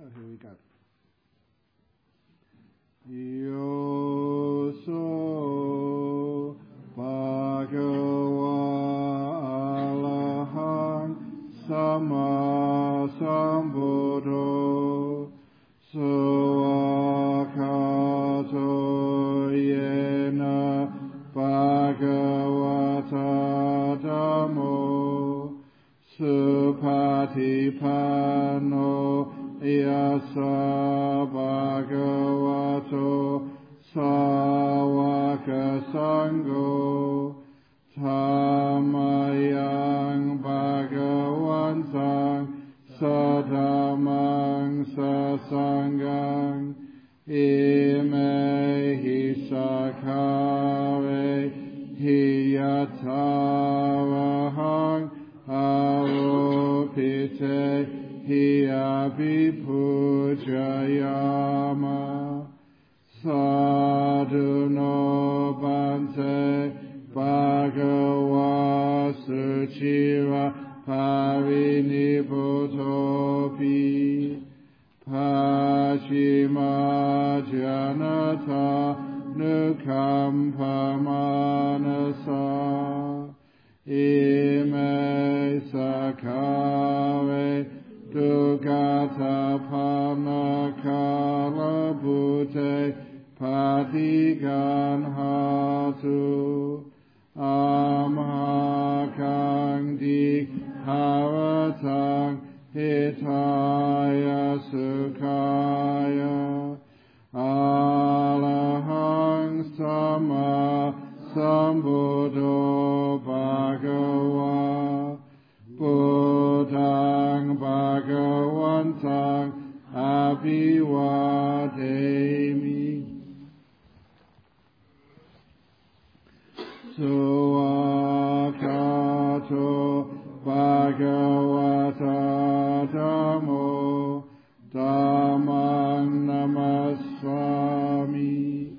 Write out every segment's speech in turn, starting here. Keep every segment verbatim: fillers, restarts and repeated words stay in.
here we go. Yo so bhagava alahang sama sambuddho sawakato yena bhagavata dhammo supatipanno yasa bhagavato sawaka sangho tamayang bhagavantang sadhamang sasangang ime hi sakhare hi yatavahang avopite hi abhipujayama sadhuno bante bhagava suchira parinibhutopi pachima janata nukampamanasa ime sakhare dugata panakala bhute patigan hatu amhakang dikharatang hitaya sukhaya alahang sama sambuddho bhagava buddhang bhagavantang abhivademi sawakato bhagavata dhammo dhammang namassami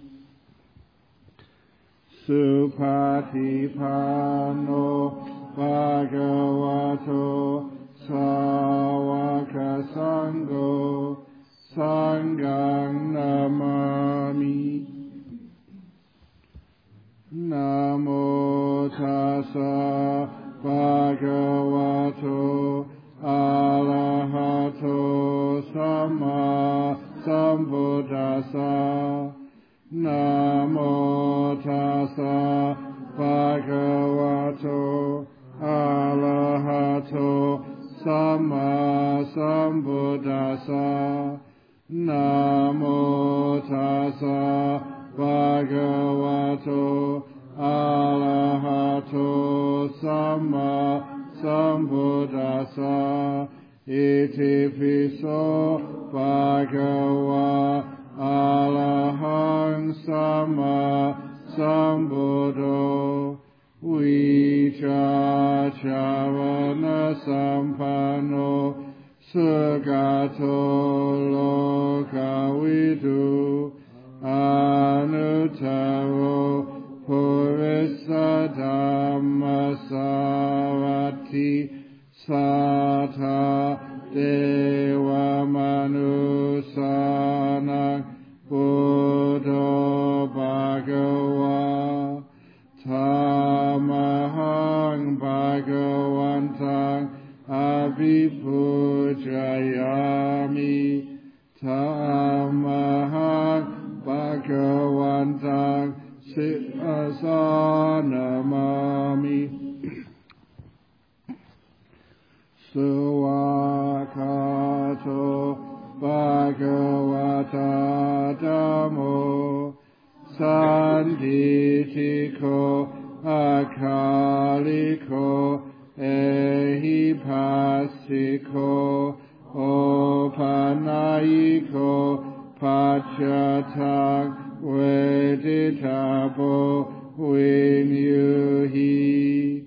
supatipanno bhagavato sawaka sangho sanghang namami namo tassa bhagavato arahato sama sambuddhassa namo tassa bhagavato arahato sama sambuddhassa namo tassa bhagavato arahato sama sambuddhassa iti piso bhagava arahang sama sambuddho vicacharana sampanno sugato lokavidu anuttaro purissa dhammasarati sata deva manusanang buddho bhagava tamahang bhagavantang abhipujayami tamahang bhagavantang sivasanamami sawakato bhagavata dhammo sanditiko akaliko ehipassiko opanayiko pachatang veditabo vinyuhi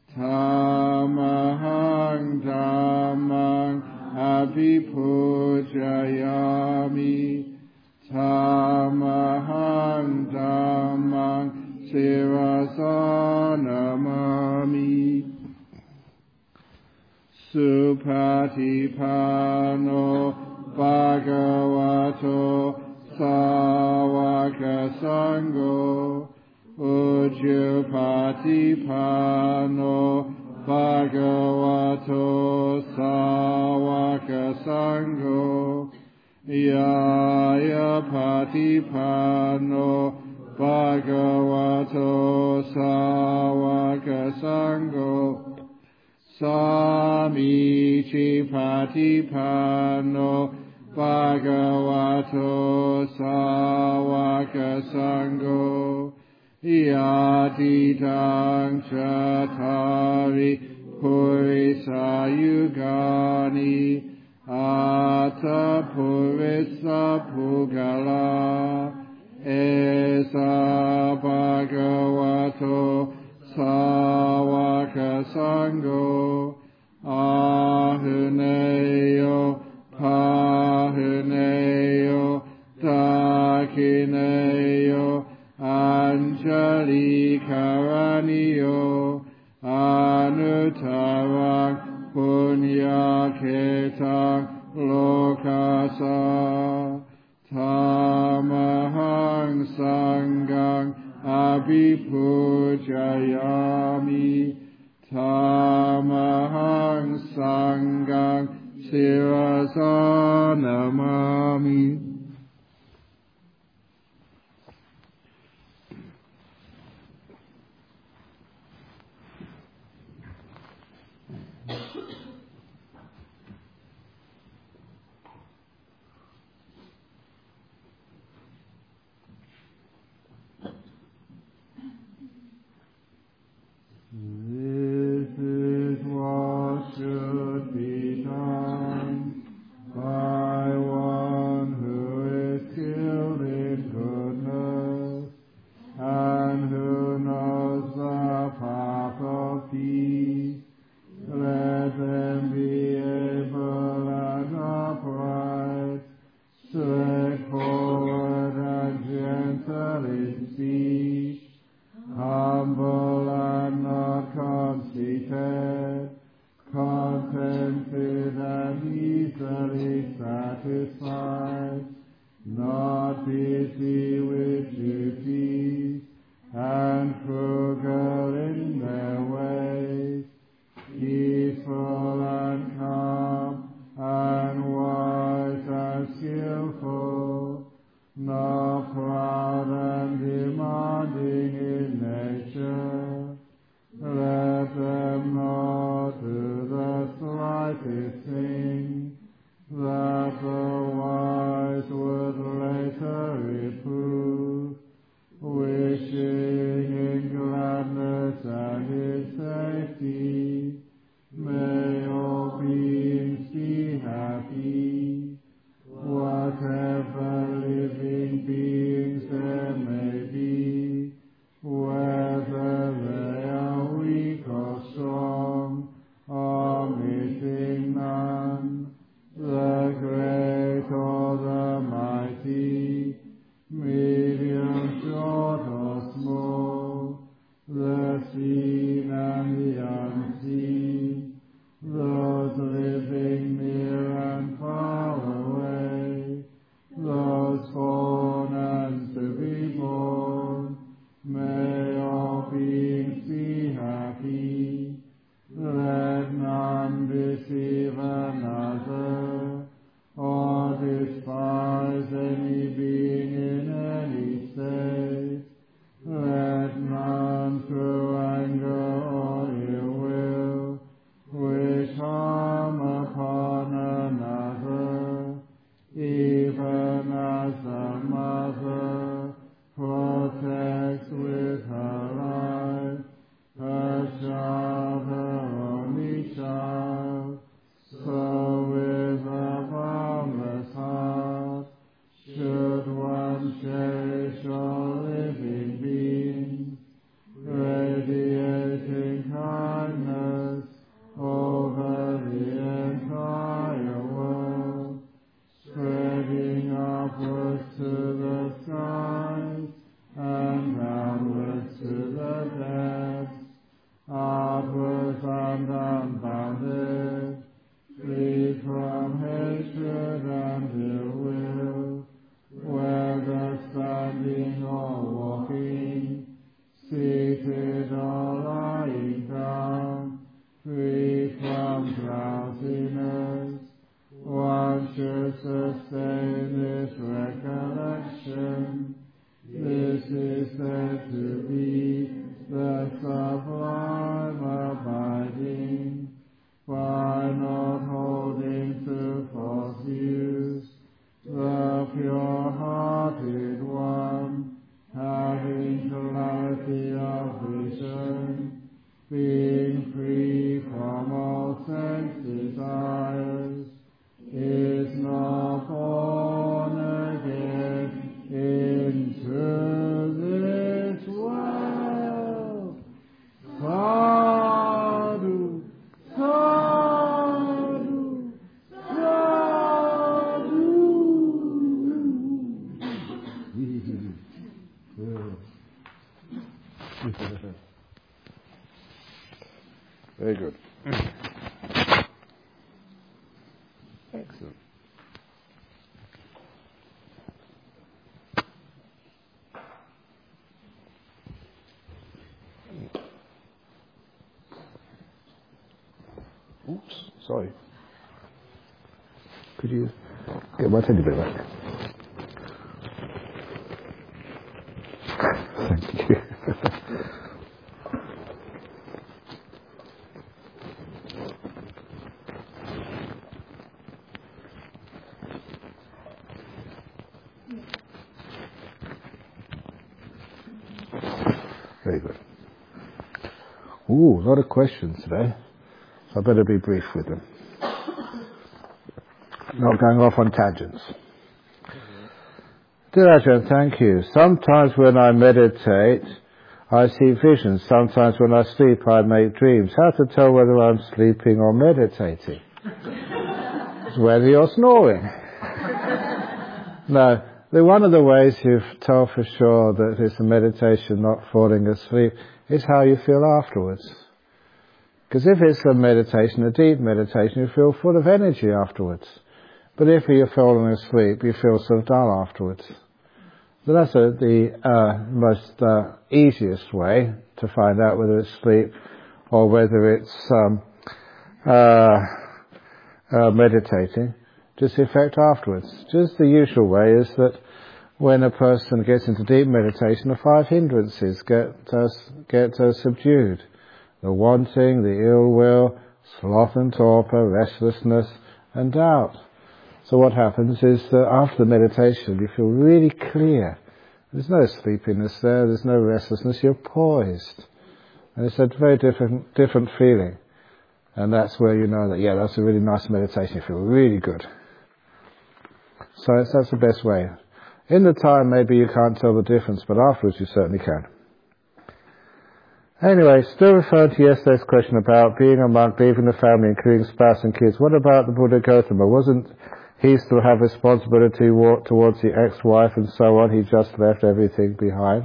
tamahang dhammang abhipujayami tamahang dhammang sivasanamami supatipanno Bhagavato Sāvaka Sangho Ujjapatipano Bhagavato Sāvaka Sangho Yaya Patipano Bhagavato Sāvaka Sangho Samichi Patipano Bhagavato Sāvaka Sangho Yatitang Chattari Purisa Yugani Ata Purisa Pugala Esa Bhagavato Sāvaka Sangho Ahuneyo Pahuneyo Dakineyo Anjali Karaniyo Anutarang Punyaketang Lokasa Tamahang Sangang Abhipujayami Tamahang Sangang Sirasa Namami. This is what should be done by one who is skilled in goodness and who knows the path of peace. Let them be able and upright, straightforward and gentle in speech, humble and not conceited, contented and easily satisfied, not busy with duties, and frugal in their ways, peaceful and calm, and wise and skillful, not proud and demanding in nature. Let them not do the slightest thing that the wise would later reprove, wishing in gladness and in safety. May all beings be happy, whatever living beings there may be, whether they are weak or strong, omitting none, the great or the mighty, medium, short or small, the seen and the unseen. vision, being free from all sense desires, is not born again into this world. Sadhu, sadhu, sadhu. Very good. Excellent. Oops, sorry. Could you get my teddy bear back? Thank you. Very good. Ooh, a lot of questions today. So I better be brief with them. Not going off on tangents. Dear Ajahn, thank you. Sometimes when I meditate, I see visions. Sometimes when I sleep, I make dreams. How to tell whether I'm sleeping or meditating? It's whether you're snoring. No, the, one of the ways you tell for sure that it's a meditation, not falling asleep, is how you feel afterwards. Because if it's a meditation, a deep meditation, you feel full of energy afterwards. But if you're falling asleep, you feel sort of dull afterwards. So that's a, the uh, most uh, easiest way to find out whether it's sleep or whether it's um, uh, uh, meditating. Just the effect afterwards. Just the usual way is that when a person gets into deep meditation, the five hindrances get uh, get uh, subdued. The wanting, the ill will, sloth and torpor, restlessness and doubt. So what happens is that after the meditation you feel really clear. There's no sleepiness there, there's no restlessness, you're poised. And it's a very different different feeling. And that's where you know that, yeah, that's a really nice meditation, you feel really good. So it's, that's the best way. In the time maybe you can't tell the difference, but afterwards you certainly can. Anyway, still referring to yesterday's question about being a monk, leaving the family, including spouse and kids. What about the Buddha Gautama? Wasn't he still have responsibility towards the ex-wife and so on? He just left everything behind.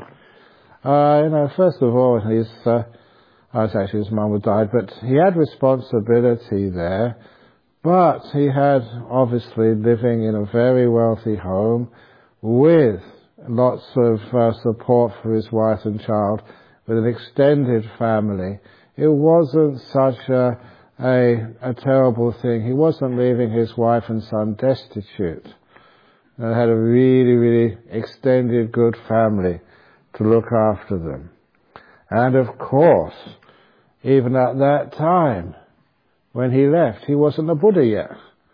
Uh, you know, first of all, his, uh, I was actually his mum had died, but he had responsibility there. But he had obviously living in a very wealthy home with lots of uh, support for his wife and child, with an extended family. It wasn't such a, a, a terrible thing. He wasn't leaving his wife and son destitute. They had a really, really extended good family to look after them. And of course, even at that time, when he left, he wasn't a Buddha yet.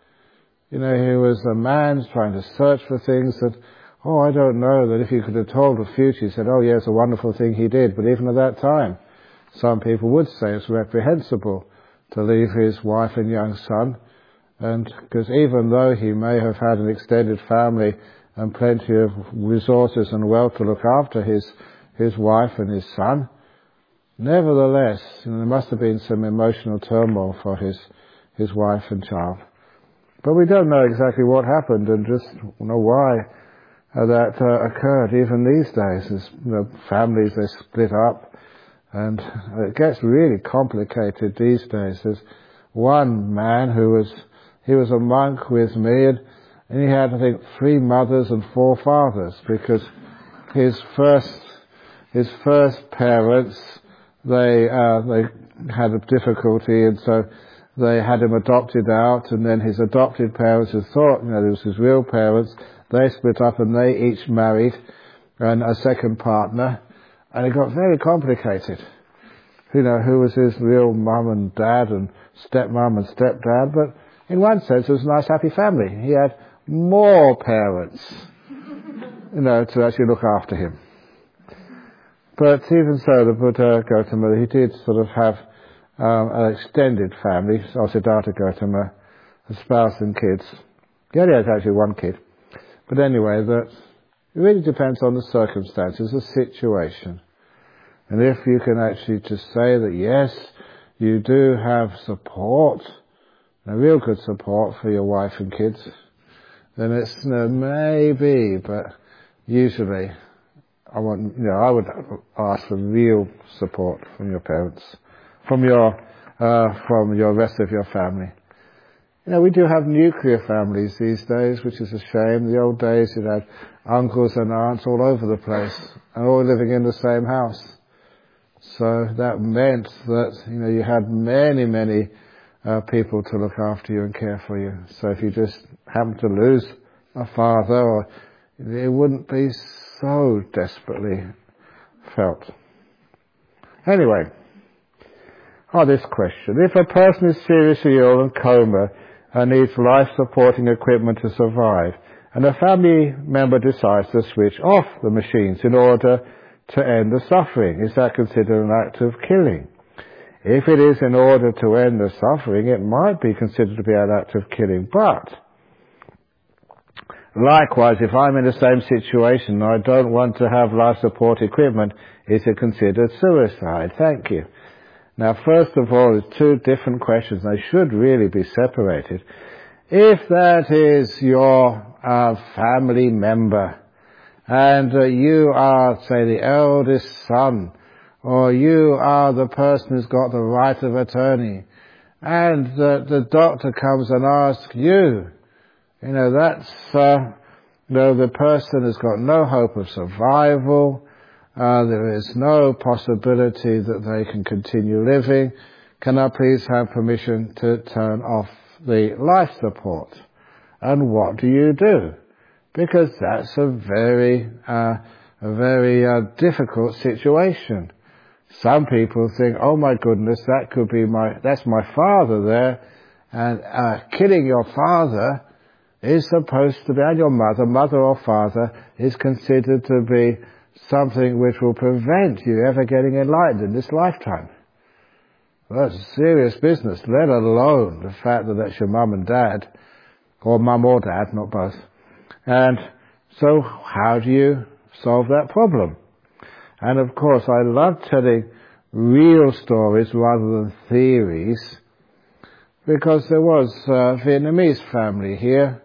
You know, he was a man trying to search for things that, oh, I don't know, that if he could have told the future, he said, oh yeah, it's a wonderful thing he did. But even at that time, some people would say it's reprehensible to leave his wife and young son. And because even though he may have had an extended family and plenty of resources and wealth to look after his, his wife and his son, nevertheless, you know, there must have been some emotional turmoil for his, his wife and child. But we don't know exactly what happened and just you know why Uh, that uh, occurred even these days. As you know, families, they split up, and it gets really complicated these days. There's one man who was, he was a monk with me, and, and he had, I think, three mothers and four fathers, because his first, his first parents, they, uh, they had a difficulty, and so they had him adopted out, and then his adopted parents who thought, you know, this was his real parents, they split up and they each married and a second partner, and it got very complicated. You know, who was his real mum and dad and stepmom and stepdad, but in one sense it was a nice happy family. He had more parents, you know, to actually look after him. But even so, the Buddha Gautama, he did sort of have um, an extended family, so Siddhartha Gautama, a spouse and kids. He only has actually one kid. But anyway, that it really depends on the circumstances, the situation. And if you can actually just say that, yes, you do have support, a real good support for your wife and kids, then it's, you know, maybe, but usually, I want, you know, I would ask for real support from your parents, from your, uh, from your rest of your family. You know, we do have nuclear families these days, which is a shame. The old days, you'd had uncles and aunts all over the place, and all living in the same house. So that meant that, you know, you had many, many uh, people to look after you and care for you. So if you just happened to lose a father, or it wouldn't be so desperately felt. Anyway, oh, this question. If a person is seriously ill and coma and needs life-supporting equipment to survive, and a family member decides to switch off the machines in order to end the suffering, is that considered an act of killing? If it is in order to end the suffering, it might be considered to be an act of killing. But likewise, if I'm in the same situation and I don't want to have life support equipment, is it considered suicide? Thank you. Now, first of all, there's two different questions. They should really be separated. If that is your uh, family member, and uh, you are, say, the eldest son, or you are the person who's got the right of attorney, and uh, the doctor comes and asks you, you know, that's, uh, you know, the person has got no hope of survival, uh, there is no possibility that they can continue living, can I please have permission to turn off the life support? And what do you do? Because that's a very, uh, a very uh, difficult situation. Some people think, oh my goodness, that could be my, that's my father there, and uh, killing your father is supposed to be, and your mother, mother or father, is considered to be something which will prevent you ever getting enlightened in this lifetime. Well, that's serious business, let alone the fact that that's your mum and dad, or mum or dad, not both. And so how do you solve that problem? And of course, I love telling real stories rather than theories, because there was a Vietnamese family here,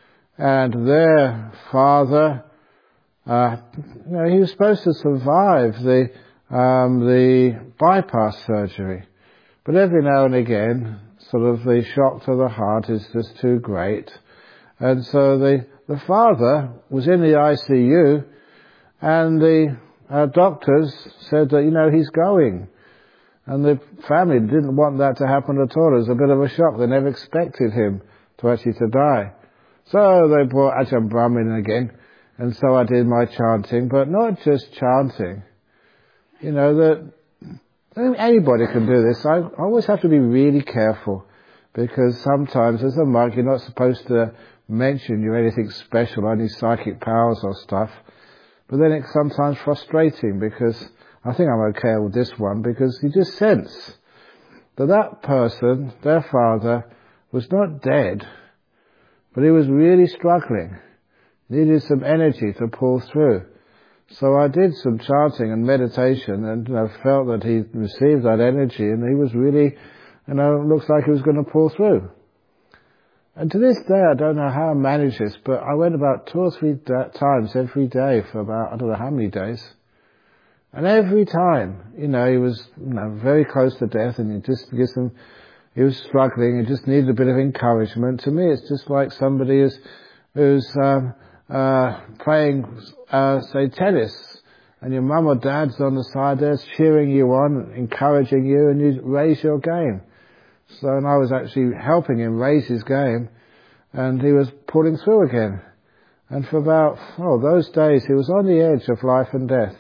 and their father, uh, you know, he was supposed to survive the um, the bypass surgery, but every now and again, sort of the shock to the heart is just too great, and so the the father was in the I C U, and the uh, doctors said that, you know, he's going. And the family didn't want that to happen at all. It was a bit of a shock. They never expected him to actually to die. So they brought Ajahn Brahm in again, and so I did my chanting, but not just chanting. You know, that anybody can do this. I always have to be really careful, because sometimes as a monk you're not supposed to mention you're anything special, any psychic powers or stuff. But then it's sometimes frustrating, because I think I'm okay with this one, because you just sense that that person, their father, was not dead, but he was really struggling, needed some energy to pull through. So I did some chanting and meditation, and you know, felt that he received that energy, and he was really, you know, looks like he was going to pull through. And to this day, I don't know how I managed this, but I went about two or three da- times every day for about, I don't know how many days. And every time, you know, he was, you know, very close to death, and he just gives him, he was struggling, he just needed a bit of encouragement. To me, it's just like somebody who's, who's, um, uh, playing, uh, say, tennis, and your mum or dad's on the side there cheering you on, encouraging you, and you raise your game. So, and I was actually helping him raise his game, and he was pulling through again. And for about, oh, those days, he was on the edge of life and death.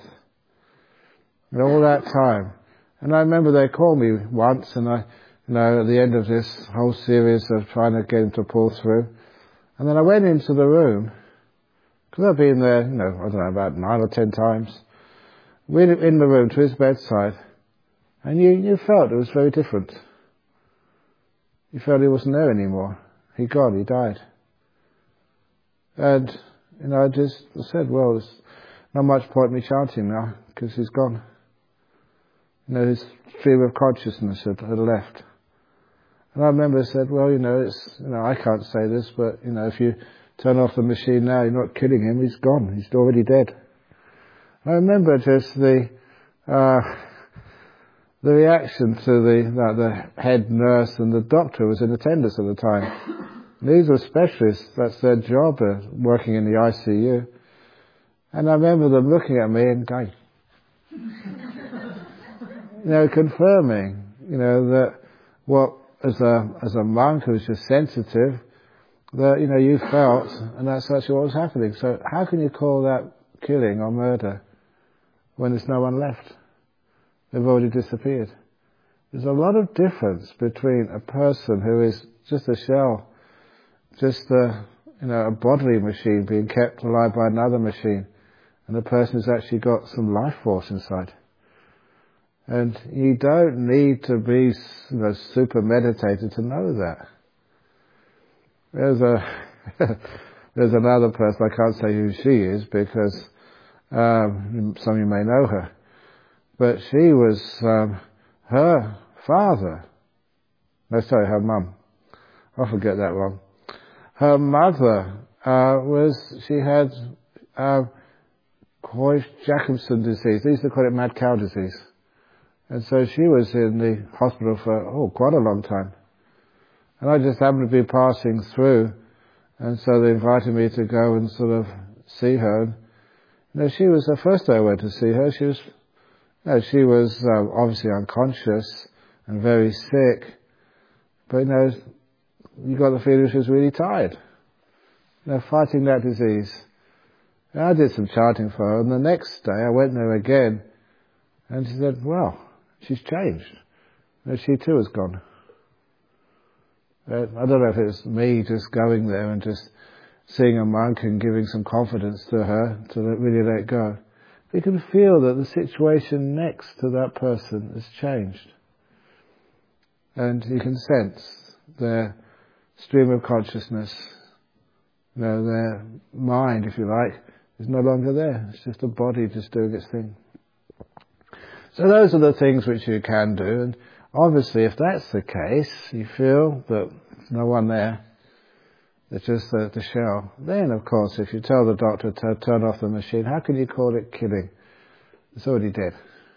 And all that time. And I remember they called me once, and I, you know, at the end of this whole series of trying to get him to pull through. And then I went into the room, because I've been there, you know, I don't know, about nine or ten times. went in the room to his bedside, and you, you felt it was very different. You felt he wasn't there anymore. He'd gone, he died. And, you know, I just said, well, there's not much point in me chanting now, because he's gone. You know, his stream of consciousness had, had left. And I remember I said, well, you know, it's, you know, I can't say this, but, you know, if you turn off the machine now, you're not killing him, he's gone, he's already dead. I remember just the, uh, the reaction to the, the, the head nurse and the doctor was in attendance at the time. These were specialists, that's their job, uh, working in the I C U. And I remember them looking at me and going, you know, confirming, you know, that what, as a, as a monk who's just sensitive, that, you know, you felt, and that's actually what was happening. So how can you call that killing or murder when there's no one left? They've already disappeared. There's a lot of difference between a person who is just a shell, just a, you know, a bodily machine being kept alive by another machine, and a person who's actually got some life force inside. And you don't need to be, you know, super meditated to know that. There's a there's another person, I can't say who she is because um, some of you may know her, but she was um, her father. No, sorry, her mum. I forget that one. Her mother uh, was she had uh, Creutzfeldt-Jakobsen disease. They used to call it mad cow disease. And so she was in the hospital for, oh, quite a long time. And I just happened to be passing through, and so they invited me to go and sort of see her. And, you know, she was, the first day I went to see her, she was, you know, she was um, obviously unconscious and very sick. But, you know, you got the feeling she was really tired, you know, fighting that disease. And I did some chanting for her, and the next day I went there again, and she said, well, she's changed. You know, she too has gone. Uh, I don't know if it was me just going there and just seeing a monk and giving some confidence to her to really let go. You can feel that the situation next to that person has changed. And you can sense their stream of consciousness, you know, their mind, if you like, is no longer there. It's just a body just doing its thing. So those are the things which you can do, and obviously if that's the case, you feel that there's no one there, it's just the, the shell, then of course if you tell the doctor to turn off the machine, how can you call it killing? It's already dead.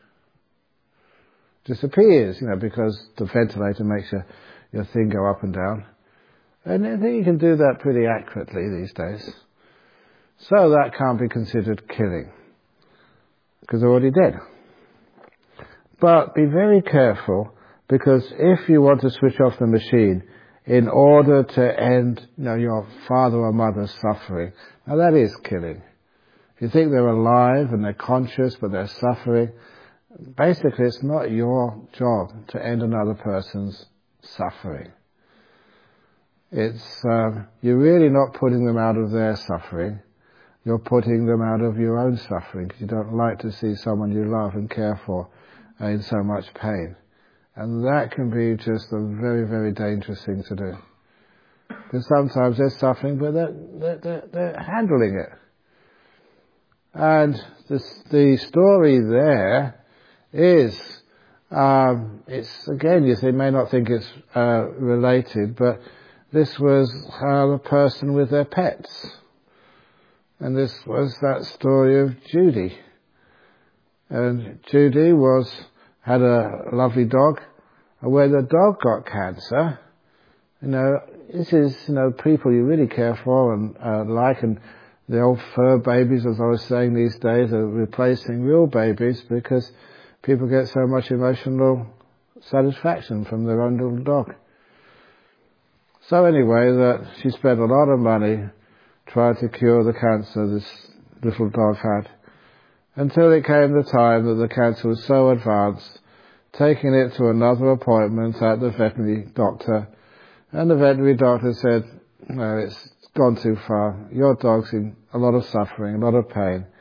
Disappears, you know, because the ventilator makes your, your thing go up and down. And I think you can do that pretty accurately these days. So that can't be considered killing, because they're already dead. But be very careful, because if you want to switch off the machine in order to end, you know, your father or mother's suffering, now that is killing. If you think they're alive and they're conscious but they're suffering, basically it's not your job to end another person's suffering. It's, um, you're really not putting them out of their suffering. You're putting them out of your own suffering, because you don't like to see someone you love and care for in so much pain. And that can be just a very, very dangerous thing to do. Because sometimes they're suffering, but they're, they're, they're, they're handling it. And this, the story there is, um, it's, again, you see, may not think it's uh, related, but this was uh, a person with their pets. And this was that story of Judy. And Judy was, had a lovely dog, and when the dog got cancer, you know, this is, you know, people you really care for and uh, like, and the old fur babies, as I was saying these days, are replacing real babies because people get so much emotional satisfaction from their own little dog. So anyway, that she spent a lot of money trying to cure the cancer this little dog had, until it came the time that the cancer was so advanced, taking it to another appointment at the veterinary doctor, and the veterinary doctor said, no, it's gone too far. Your dog's in a lot of suffering, a lot of pain.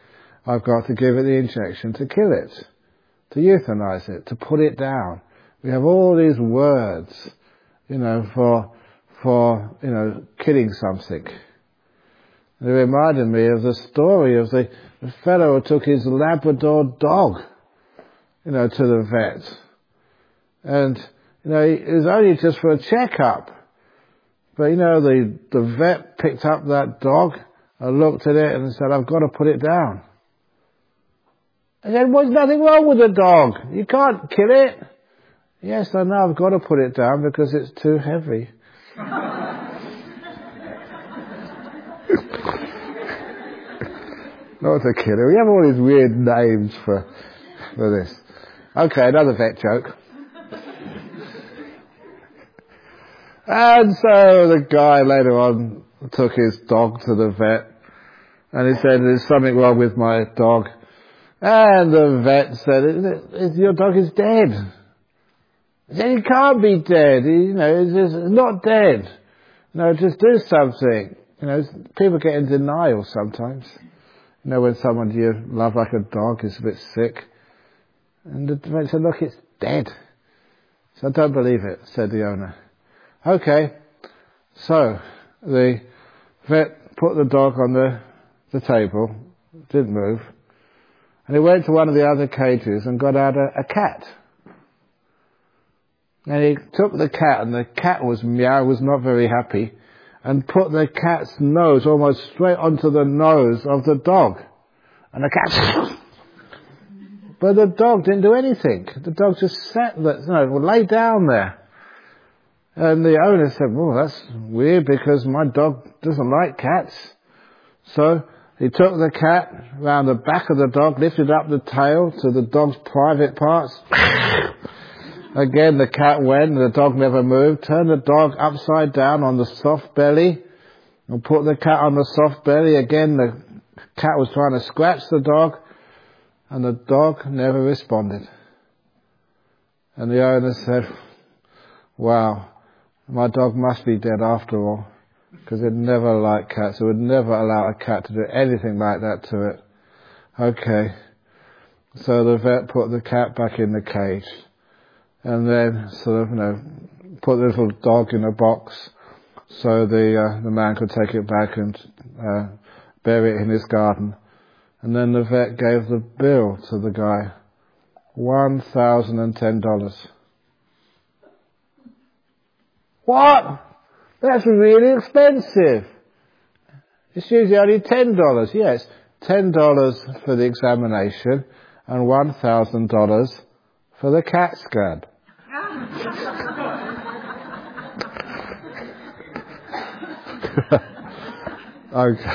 I've got to give it the injection to kill it, to euthanize it, to put it down. We have all these words, you know, for, for, you know, killing something. It reminded me of the story of the, the fellow who took his Labrador dog, you know, to the vet. And, you know, it was only just for a checkup. But, you know, the, the vet picked up that dog and looked at it and said, I've got to put it down. And then, well, there's nothing wrong with the dog. You can't kill it. Yes, I know, I've got to put it down because it's too heavy. Not to kill it. We have all these weird names for, for this. Okay, another vet joke. And so the guy later on took his dog to the vet and he said, there's something wrong with my dog. And the vet said, your dog is dead. He said, he can't be dead. He, you know, it's, just, it's not dead. No, just do something. You know, people get in denial sometimes. You know, when someone you love like a dog is a bit sick. And the vet said, look, it's dead. So I don't believe it, said the owner. Okay, so the vet put the dog on the, the table, didn't move, and he went to one of the other cages and got out a, a cat. And he took the cat, and the cat was meow, was not very happy, and put the cat's nose almost straight onto the nose of the dog. And the cat... But the dog didn't do anything. The dog just sat there, you know, lay down there. And the owner said, well, that's weird because my dog doesn't like cats. So he took the cat round the back of the dog, lifted up the tail to the dog's private parts. Again, the cat went and the dog never moved. Turned the dog upside down on the soft belly and put the cat on the soft belly. Again, the cat was trying to scratch the dog and the dog never responded. And the owner said, wow, my dog must be dead after all, because it never liked cats. It would never allow a cat to do anything like that to it. Okay. So the vet put the cat back in the cage, and then sort of, you know, put the little dog in a box so the uh, the man could take it back and uh, bury it in his garden. And then the vet gave the bill to the guy, one thousand and ten dollars. What? That's really expensive. It's usually only ten dollars. Yes, ten dollars for the examination and one thousand dollars for the cat scan. Okay.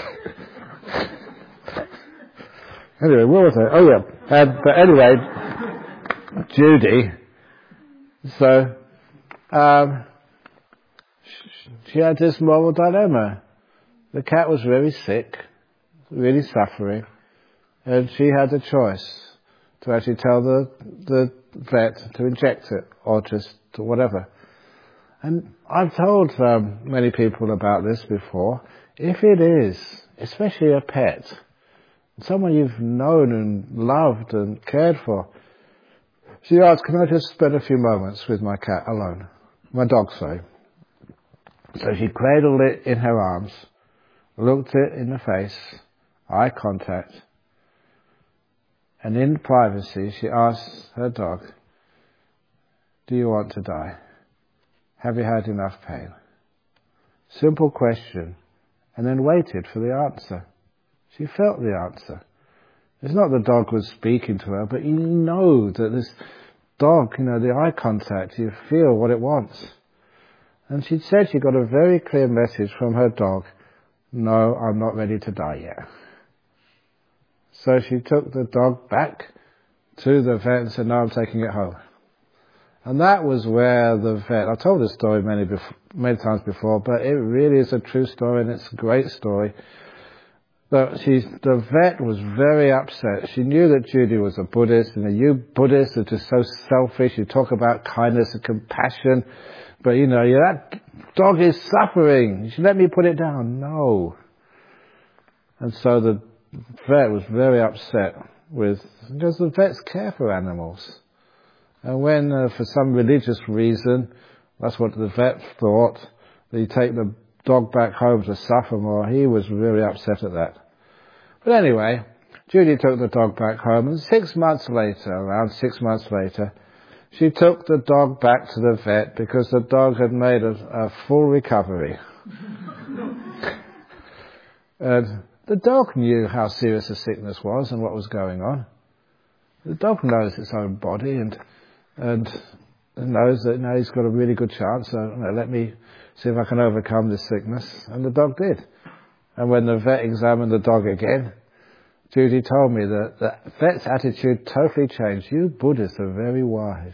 Anyway, what was it? Oh yeah. Uh, but anyway, Judy. So, um, she had this moral dilemma. The cat was very sick, really suffering, and she had a choice to actually tell the the vet to inject it or just to whatever. And I've told um, many people about this before. If it is, especially a pet, someone you've known and loved and cared for, she asked, can I just spend a few moments with my cat alone? My dog, sorry. So she cradled it in her arms, looked it in the face, eye contact, and in privacy she asked her dog, do you want to die? Have you had enough pain? Simple question, and then waited for the answer. She felt the answer. It's not the dog was speaking to her, but you know that this dog, you know, the eye contact, you feel what it wants. And she said she got a very clear message from her dog, no, I'm not ready to die yet. So she took the dog back to the vet and said, no, I'm taking it home. And that was where the vet, I've told this story many, bef- many times before, but it really is a true story and it's a great story. But she, the vet was very upset. She knew that Judy was a Buddhist, and you Buddhists are just so selfish. You talk about kindness and compassion, but you know, that dog is suffering. You should let me put it down. No. And so the vet was very upset with, because the vets care for animals. And when, uh, for some religious reason, that's what the vet thought, they take the dog back home to suffer more, he was very upset at that. But anyway, Judy took the dog back home, and six months later, around six months later, she took the dog back to the vet because the dog had made a, a full recovery. And the dog knew how serious the sickness was and what was going on. The dog knows its own body and and knows that now he's got a really good chance, so you know, let me see if I can overcome this sickness. And the dog did. And when the vet examined the dog again, Judy told me that the vet's attitude totally changed. You Buddhists are very wise.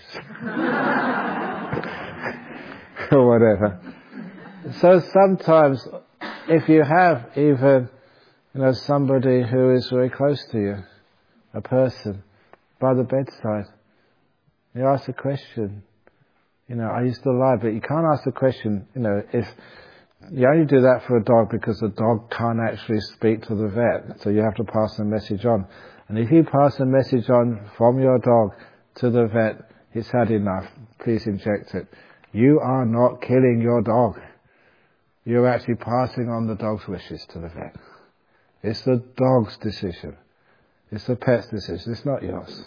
Or whatever. So sometimes, if you have even, you know, somebody who is very close to you, a person, by the bedside, you ask the question, you know, are you still alive? But you can't ask the question, you know, if you only do that for a dog because the dog can't actually speak to the vet, so you have to pass the message on. And if you pass the message on from your dog to the vet, it's had enough, please inject it. You are not killing your dog. You're actually passing on the dog's wishes to the vet. It's the dog's decision. It's the pet's decision. It's not yours.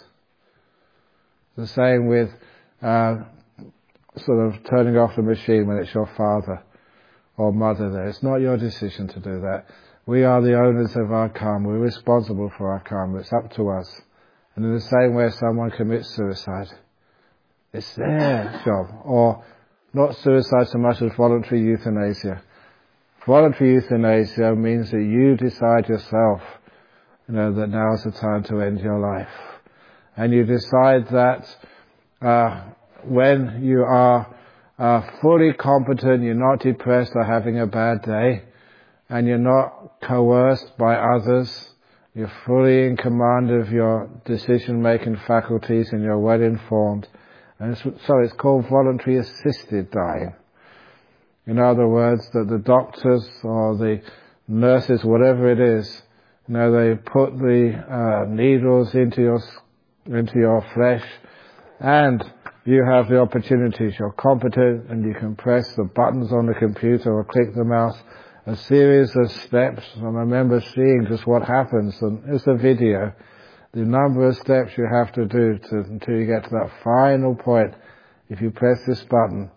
The same with uh, sort of turning off the machine when it's your father or mother there. It's not your decision to do that. We are the owners of our karma. We're responsible for our karma. It's up to us. And in the same way someone commits suicide, it's their job. Or not suicide so much as voluntary euthanasia. Voluntary euthanasia means that you decide yourself, you know, that now is the time to end your life. And you decide that uh, when you are uh, fully competent, you're not depressed or having a bad day, and you're not coerced by others, you're fully in command of your decision-making faculties and you're well informed. And so it's called voluntary assisted dying. In other words, that the doctors or the nurses, whatever it is, you know, they put the uh, needles into your into your flesh, and you have the opportunities. You're competent, and you can press the buttons on the computer or click the mouse. A series of steps, and I remember seeing just what happens, and it's a video. The number of steps you have to do to, until you get to that final point. If you press this button,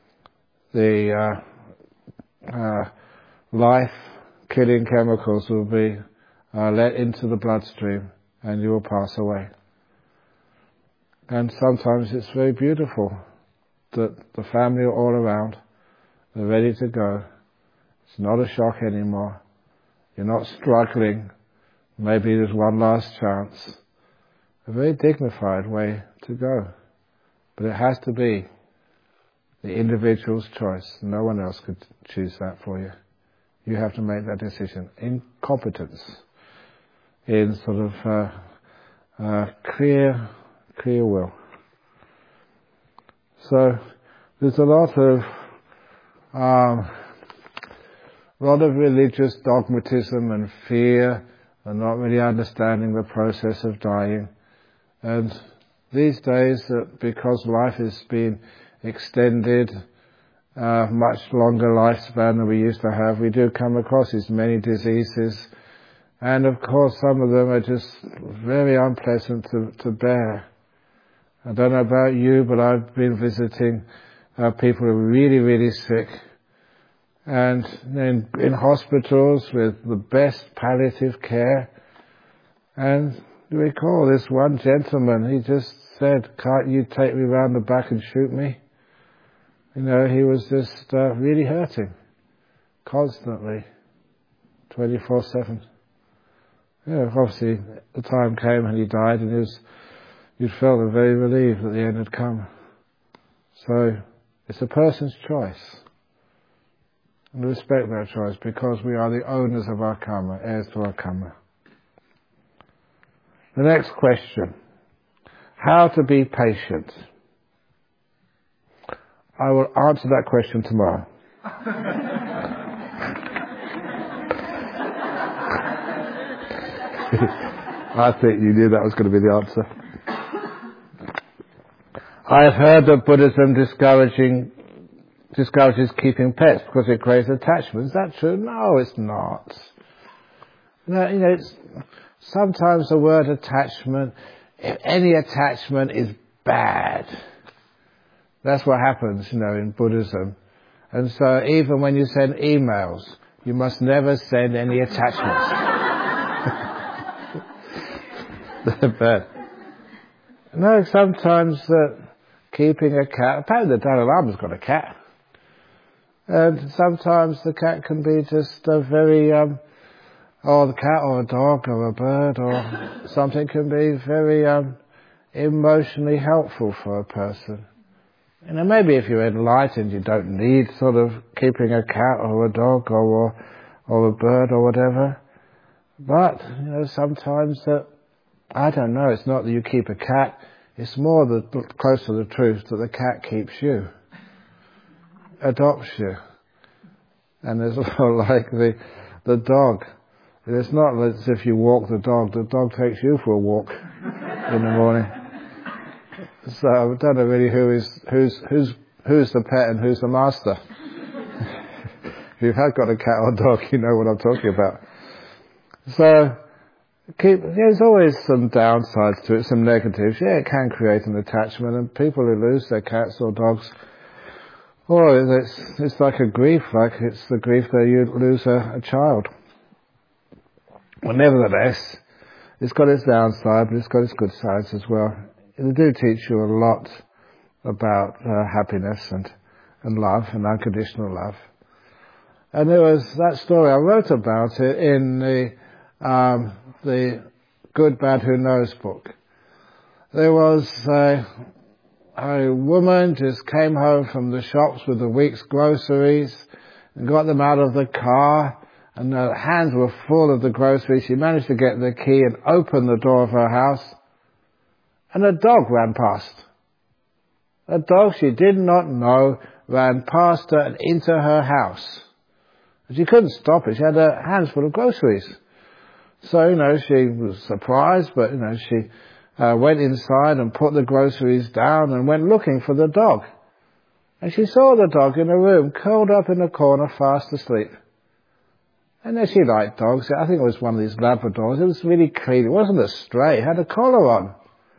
the uh, uh, life-killing chemicals will be uh, let into the bloodstream, and you will pass away. And sometimes it's very beautiful that the family are all around, they're ready to go. It's not a shock anymore. You're not struggling. Maybe there's one last chance. A very dignified way to go. But it has to be the individual's choice. No one else could choose that for you. You have to make that decision in competence, in sort of uh, uh, clear, clear will. So there's a lot of um, a lot of religious dogmatism and fear, and not really understanding the process of dying. And these days, uh, because life has been extended, uh, much longer lifespan than we used to have, we do come across these many diseases. And of course, some of them are just very unpleasant to, to bear. I don't know about you, but I've been visiting uh, people who are really, really sick. And in, in hospitals with the best palliative care. And you recall this one gentleman, he just said, can't you take me round the back and shoot me? You know, he was just uh, really hurting. Constantly. twenty-four seven. You know, obviously the time came and he died, and it was, you'd felt very relieved that the end had come. So, it's a person's choice. And respect that choice, because we are the owners of our karma, heirs to our karma. The next question. How to be patient? I will answer that question tomorrow. I think you knew that was going to be the answer. I have heard that Buddhism discouraging, discourages keeping pets because it creates attachment. Is that true? No, it's not. No, you know, it's, sometimes the word attachment, if any attachment is bad. That's what happens, you know, in Buddhism. And so even when you send emails, you must never send any attachments. They're bad. No, sometimes uh, keeping a cat, apparently the Dalai Lama's got a cat. And sometimes the cat can be just a very, um, or the cat or a dog or a bird or something can be very um, emotionally helpful for a person. You know, maybe if you're enlightened, you don't need sort of keeping a cat or a dog or or a bird or whatever. But, you know, sometimes that, I don't know, it's not that you keep a cat, it's more the close to the truth that the cat keeps you, adopts you. And there's like the the dog. It's not as if you walk the dog, the dog takes you for a walk in the morning. So I don't know really who is who's who's who's the pet and who's the master. If you have got a cat or dog, you know what I'm talking about. So keep, there's always some downsides to it, some negatives. Yeah, it can create an attachment, and people who lose their cats or dogs, oh, it's it's like a grief, like it's the grief that you lose a, a child. Well, nevertheless, it's got its downside, but it's got its good sides as well. They do teach you a lot about uh, happiness and, and love and unconditional love. And there was that story, I wrote about it in the um, the Good, Bad, Who Knows book. There was a, a woman just came home from the shops with the week's groceries and got them out of the car, and her hands were full of the groceries. She managed to get the key and open the door of her house, and a dog ran past. A dog she did not know ran past her and into her house. And she couldn't stop it. She had her hands full of groceries. So, you know, she was surprised, but, you know, she uh, went inside and put the groceries down and went looking for the dog. And she saw the dog in a room, curled up in a corner, fast asleep. And then she liked dogs. I think it was one of these Labradors. It was really clean. It wasn't a stray. It had a collar on.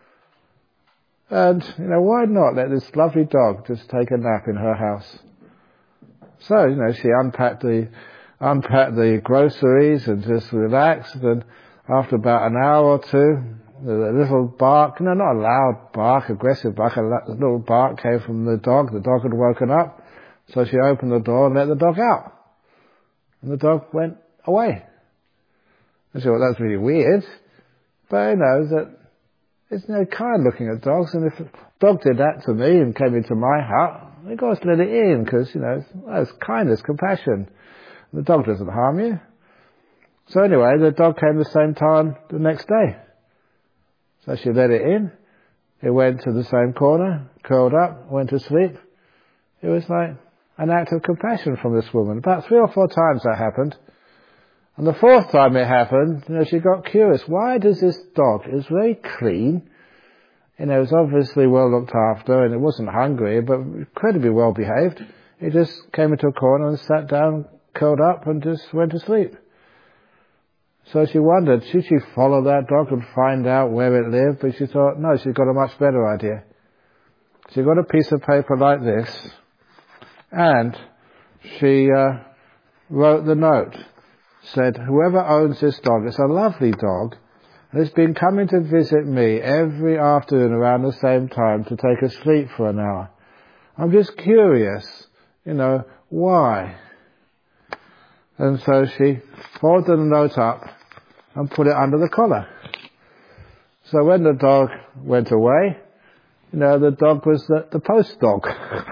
And, you know, why not let this lovely dog just take a nap in her house? So, you know, she unpacked the, unpacked the groceries and just relaxed. And after about an hour or two, a little bark, no, not a loud bark, aggressive bark, a little bark came from the dog. The dog had woken up. So she opened the door and let the dog out. And the dog went away. I said, well, that's really weird. But you know, that it's no kind looking at dogs, and if a dog did that to me and came into my hut, you've got to let it in, because, you know, that's kindness, compassion. The dog doesn't harm you. So anyway, the dog came the same time the next day. So she let it in. It went to the same corner, curled up, went to sleep. It was like an act of compassion from this woman. About three or four times that happened. And the fourth time it happened, you know, she got curious. Why does this dog, it was very clean, you know, it was obviously well looked after, and it wasn't hungry, but incredibly well behaved. It just came into a corner and sat down, curled up, and just went to sleep. So she wondered, should she follow that dog and find out where it lived? But she thought, no, she's got a much better idea. She got a piece of paper like this, and she uh, wrote the note. Said, whoever owns this dog, it's a lovely dog, and it's been coming to visit me every afternoon around the same time to take a sleep for an hour. I'm just curious, you know, why? And so she folded the note up and put it under the collar. So when the dog went away, you know, the dog was the, the post dog.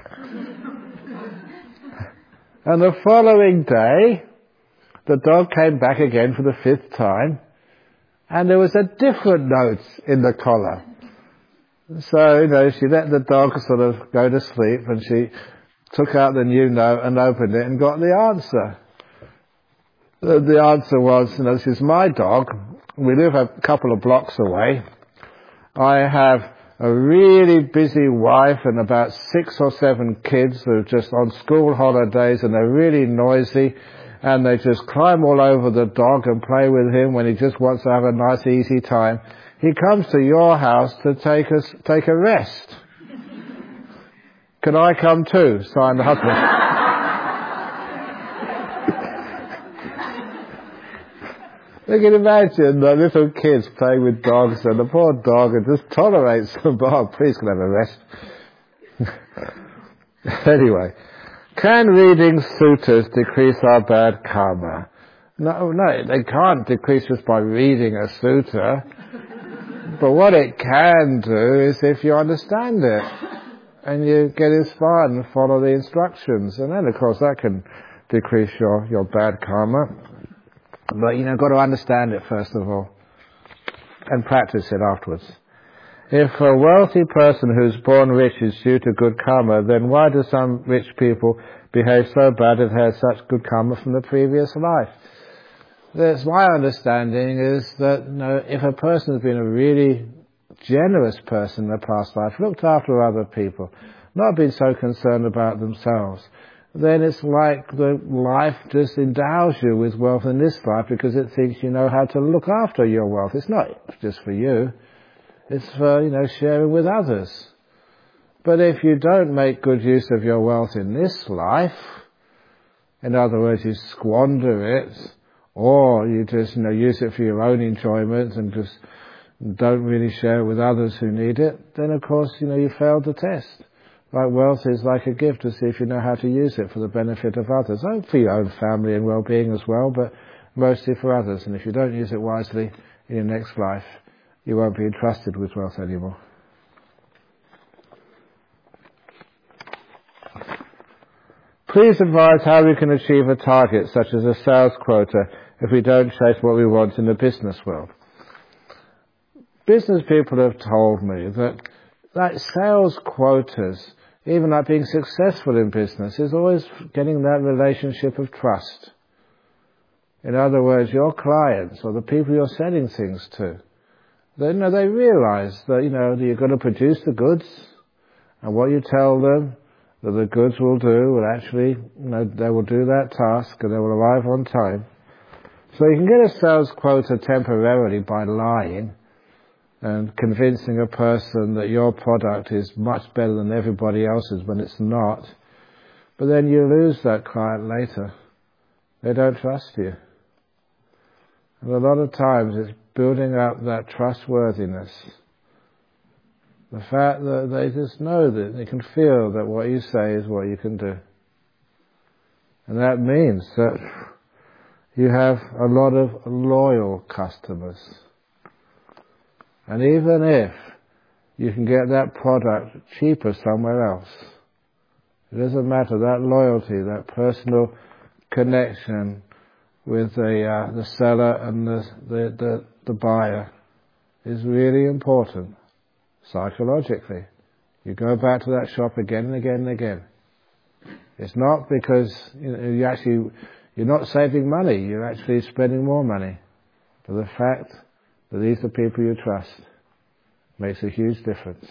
And the following day, the dog came back again for the fifth time, and there was a different note in the collar. So, you know, she let the dog sort of go to sleep, and she took out the new note and opened it and got the answer. The, the answer was, you know, this is my dog, we live a couple of blocks away. I have a really busy wife and about six or seven kids who are just on school holidays, and they're really noisy, and they just climb all over the dog and play with him when he just wants to have a nice easy time. He comes to your house to take us take a rest. Can I come too? Signed, the husband. You can imagine the little kids playing with dogs, and the poor dog and just tolerates them. Oh, please can I have a rest. Anyway, can reading sutras decrease our bad karma? No, no, they can't decrease just by reading a sutra. But what it can do is if you understand it and you get inspired and follow the instructions, and then of course that can decrease your, your bad karma. But, you know, got to understand it first of all, and practice it afterwards. If a wealthy person who's born rich is due to good karma, then why do some rich people behave so bad and have such good karma from the previous life? That's my understanding is that, you know, if a person has been a really generous person in the past life, looked after other people, not been so concerned about themselves, then it's like the life just endows you with wealth in this life because it thinks you know how to look after your wealth. It's not just for you. It's for, you know, sharing with others. But if you don't make good use of your wealth in this life, in other words, you squander it, or you just, you know, use it for your own enjoyment and just don't really share it with others who need it, then of course, you know, you failed the test. Like wealth is like a gift to see if you know how to use it for the benefit of others. Oh, for your own family and well-being as well, but mostly for others. And if you don't use it wisely in your next life, you won't be entrusted with wealth anymore. Please advise how we can achieve a target such as a sales quota if we don't chase what we want in the business world. Business people have told me that like sales quotas, even like being successful in business, is always getting that relationship of trust. In other words, your clients or the people you're selling things to, they, you know, they realize that, you know, you're going to produce the goods, and what you tell them that the goods will do will actually, you know, they will do that task and they will arrive on time. So you can get a sales quota temporarily by lying and convincing a person that your product is much better than everybody else's when it's not. But then you lose that client later. They don't trust you. And a lot of times it's building up that trustworthiness. The fact that they just know that they can feel that what you say is what you can do. And that means that you have a lot of loyal customers. And even if you can get that product cheaper somewhere else, it doesn't matter. That loyalty, that personal connection with the uh, the seller and the, the the the buyer is really important psychologically. You go back to that shop again and again and again. It's not because you know, you actually you're not saving money. You're actually spending more money. But the fact that these are people you trust makes a huge difference.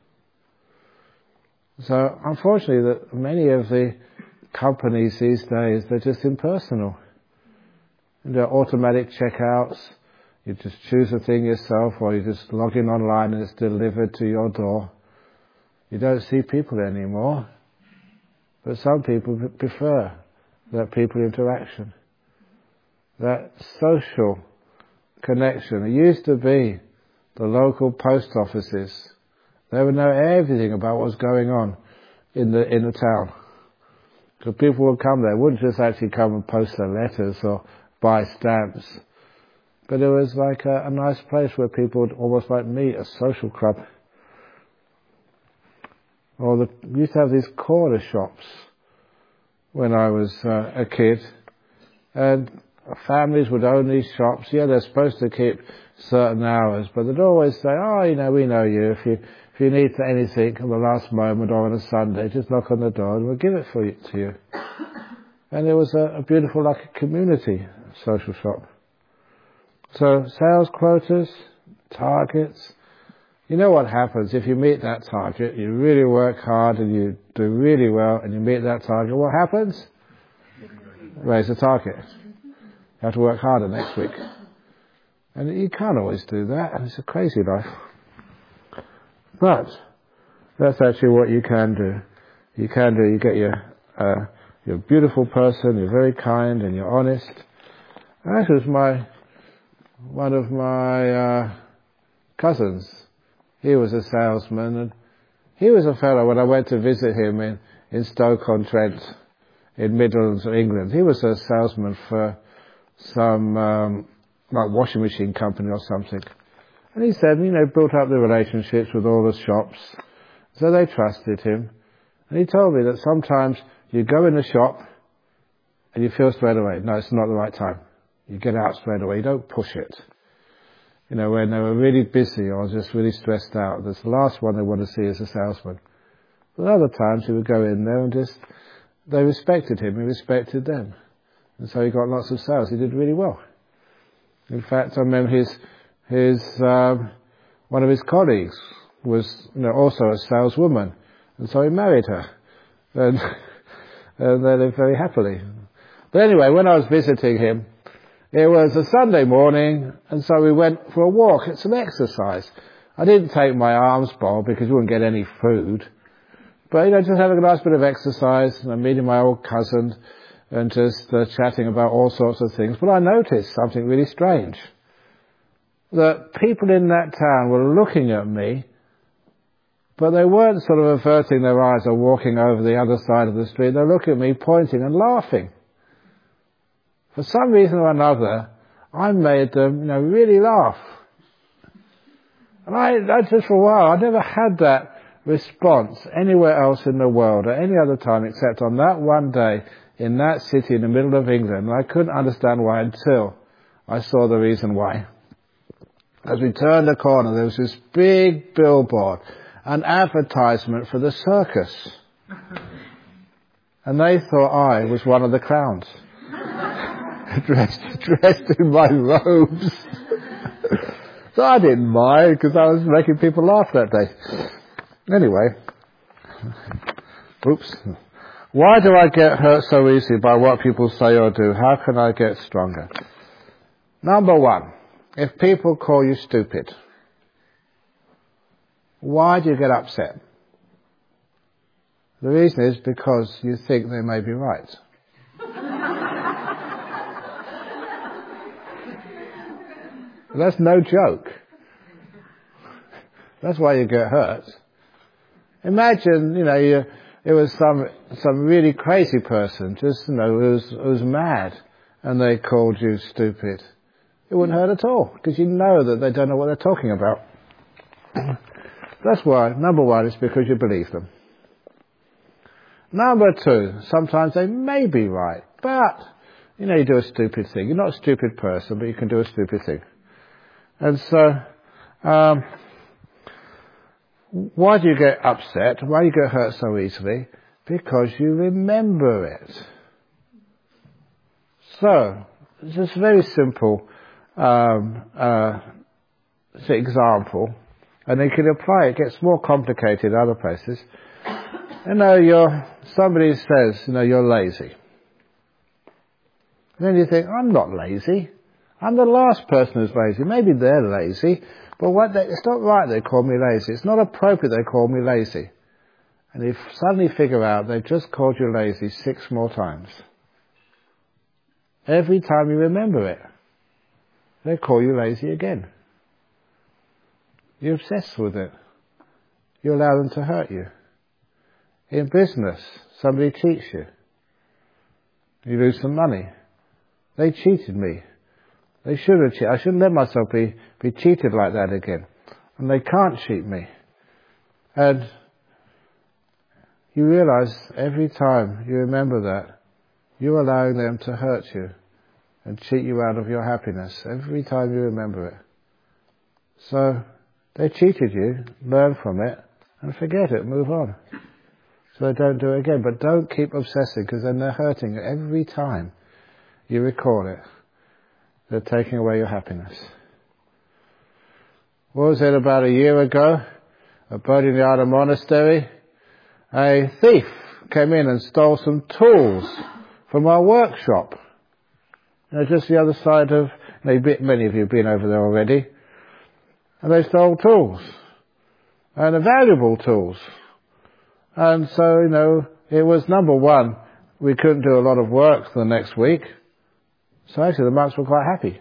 So, unfortunately, that many of the companies these days, they're just impersonal. And they're automatic checkouts. You just choose a thing yourself, or you just log in online and it's delivered to your door. You don't see people anymore. But some people prefer that people interaction, that social connection. It used to be the local post offices. They would know everything about what's going on in the in the town. So people would come there. Wouldn't just actually come and post their letters or buy stamps. But it was like a, a nice place where people would almost like meet, a social club. Or the, we used to have these corner shops when I was uh, a kid. And families would own these shops. Yeah, they're supposed to keep certain hours, but they'd always say, oh, you know, we know you. If you if you need anything at the last moment or on a Sunday, just knock on the door and we'll give it for you, to you. And it was a, a beautiful, like a community social shop. So sales quotas, targets. You know what happens if you meet that target, you really work hard and you do really well and you meet that target, what happens? Raise the target. You have to work harder next week. And you can't always do that, and it's a crazy life. But that's actually what you can do. You can do, you get your, uh, you're a beautiful person, you're very kind and you're honest. And that was my, one of my uh, cousins. He was a salesman, and he was a fellow, when I went to visit him in, in Stoke-on-Trent, in Midlands of England, he was a salesman for some, um, like washing machine company or something. And he said, you know, built up the relationships with all the shops, so they trusted him. And he told me that sometimes you go in the shop and you feel straight away, no, it's not the right time. You get out straight away, you don't push it. You know, when they were really busy or just really stressed out, that's the last one they want to see as a salesman. But other times he would go in there and just, they respected him, he respected them. And so he got lots of sales, he did really well. In fact, I remember his, his, um, one of his colleagues was, you know, also a saleswoman. And so he married her. And, and they lived very happily. But anyway, when I was visiting him, it was a Sunday morning, and so we went for a walk. It's an exercise. I didn't take my alms bowl because you wouldn't get any food. But, you know, just having a nice bit of exercise, and I'm meeting my old cousin, and just uh, chatting about all sorts of things. But I noticed something really strange. That people in that town were looking at me, but they weren't sort of averting their eyes or walking over the other side of the street. They were looking at me, pointing and laughing. For some reason or another, I made them, you know, really laugh. And I, I just for a while, I never had that response anywhere else in the world at any other time except on that one day in that city in the middle of England. And I couldn't understand why until I saw the reason why. As we turned the corner, there was this big billboard, an advertisement for the circus. And they thought I was one of the clowns. dressed, dressed in my robes. So I didn't mind because I was making people laugh that day. Anyway. Oops. Why do I get hurt so easily by what people say or do? How can I get stronger? Number one, if people call you stupid, why do you get upset? The reason is because you think they may be right. That's no joke. That's why you get hurt. Imagine, you know, you, it was some some really crazy person, just, you know, who was, who was mad, and they called you stupid. It wouldn't hurt at all, because you know that they don't know what they're talking about. That's why, number one, is because you believe them. Number two, sometimes they may be right, but, you know, you do a stupid thing. You're not a stupid person, but you can do a stupid thing. And so, um, why do you get upset? Why do you get hurt so easily? Because you remember it. So, it's just a very simple um, uh, example, and you can apply it. It gets more complicated in other places. You know, you're, somebody says, you know, you're lazy. And then you think, I'm not lazy. I'm the last person who's lazy. Maybe they're lazy, but what they, it's not right they call me lazy. It's not appropriate they call me lazy. And you suddenly figure out they've just called you lazy six more times. Every time you remember it, they call you lazy again. You're obsessed with it. You allow them to hurt you. In business, somebody cheats you. You lose some money. They cheated me. They should have cheated. I shouldn't let myself be, be cheated like that again. And they can't cheat me. And you realize every time you remember that, you're allowing them to hurt you and cheat you out of your happiness every time you remember it. So they cheated you, learn from it, and forget it, move on. So they don't do it again. But don't keep obsessing, because then they're hurting you every time you recall it. They're taking away your happiness. What was it about a year ago? At Bodhinyana Monastery, a thief came in and stole some tools from our workshop. You know, just the other side of, maybe many of you have been over there already. And they stole tools. And valuable tools. And so, you know, it was number one, we couldn't do a lot of work the next week. So actually the monks were quite happy.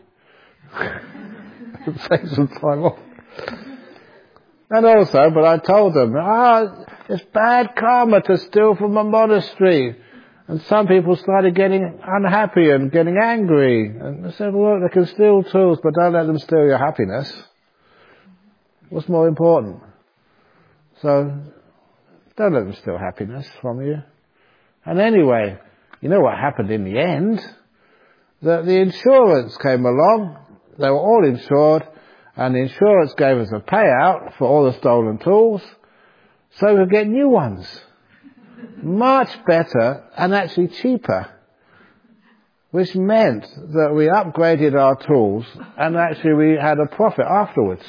Take some time off. And also, but I told them, ah, it's bad karma to steal from a monastery. And some people started getting unhappy and getting angry. And I said, well, look, they can steal tools, but don't let them steal your happiness. What's more important? So, don't let them steal happiness from you. And anyway, you know what happened in the end? That the insurance came along. They were all insured. And the insurance gave us a payout for all the stolen tools. So we could get new ones. Much better and actually cheaper. Which meant that we upgraded our tools and actually we had a profit afterwards.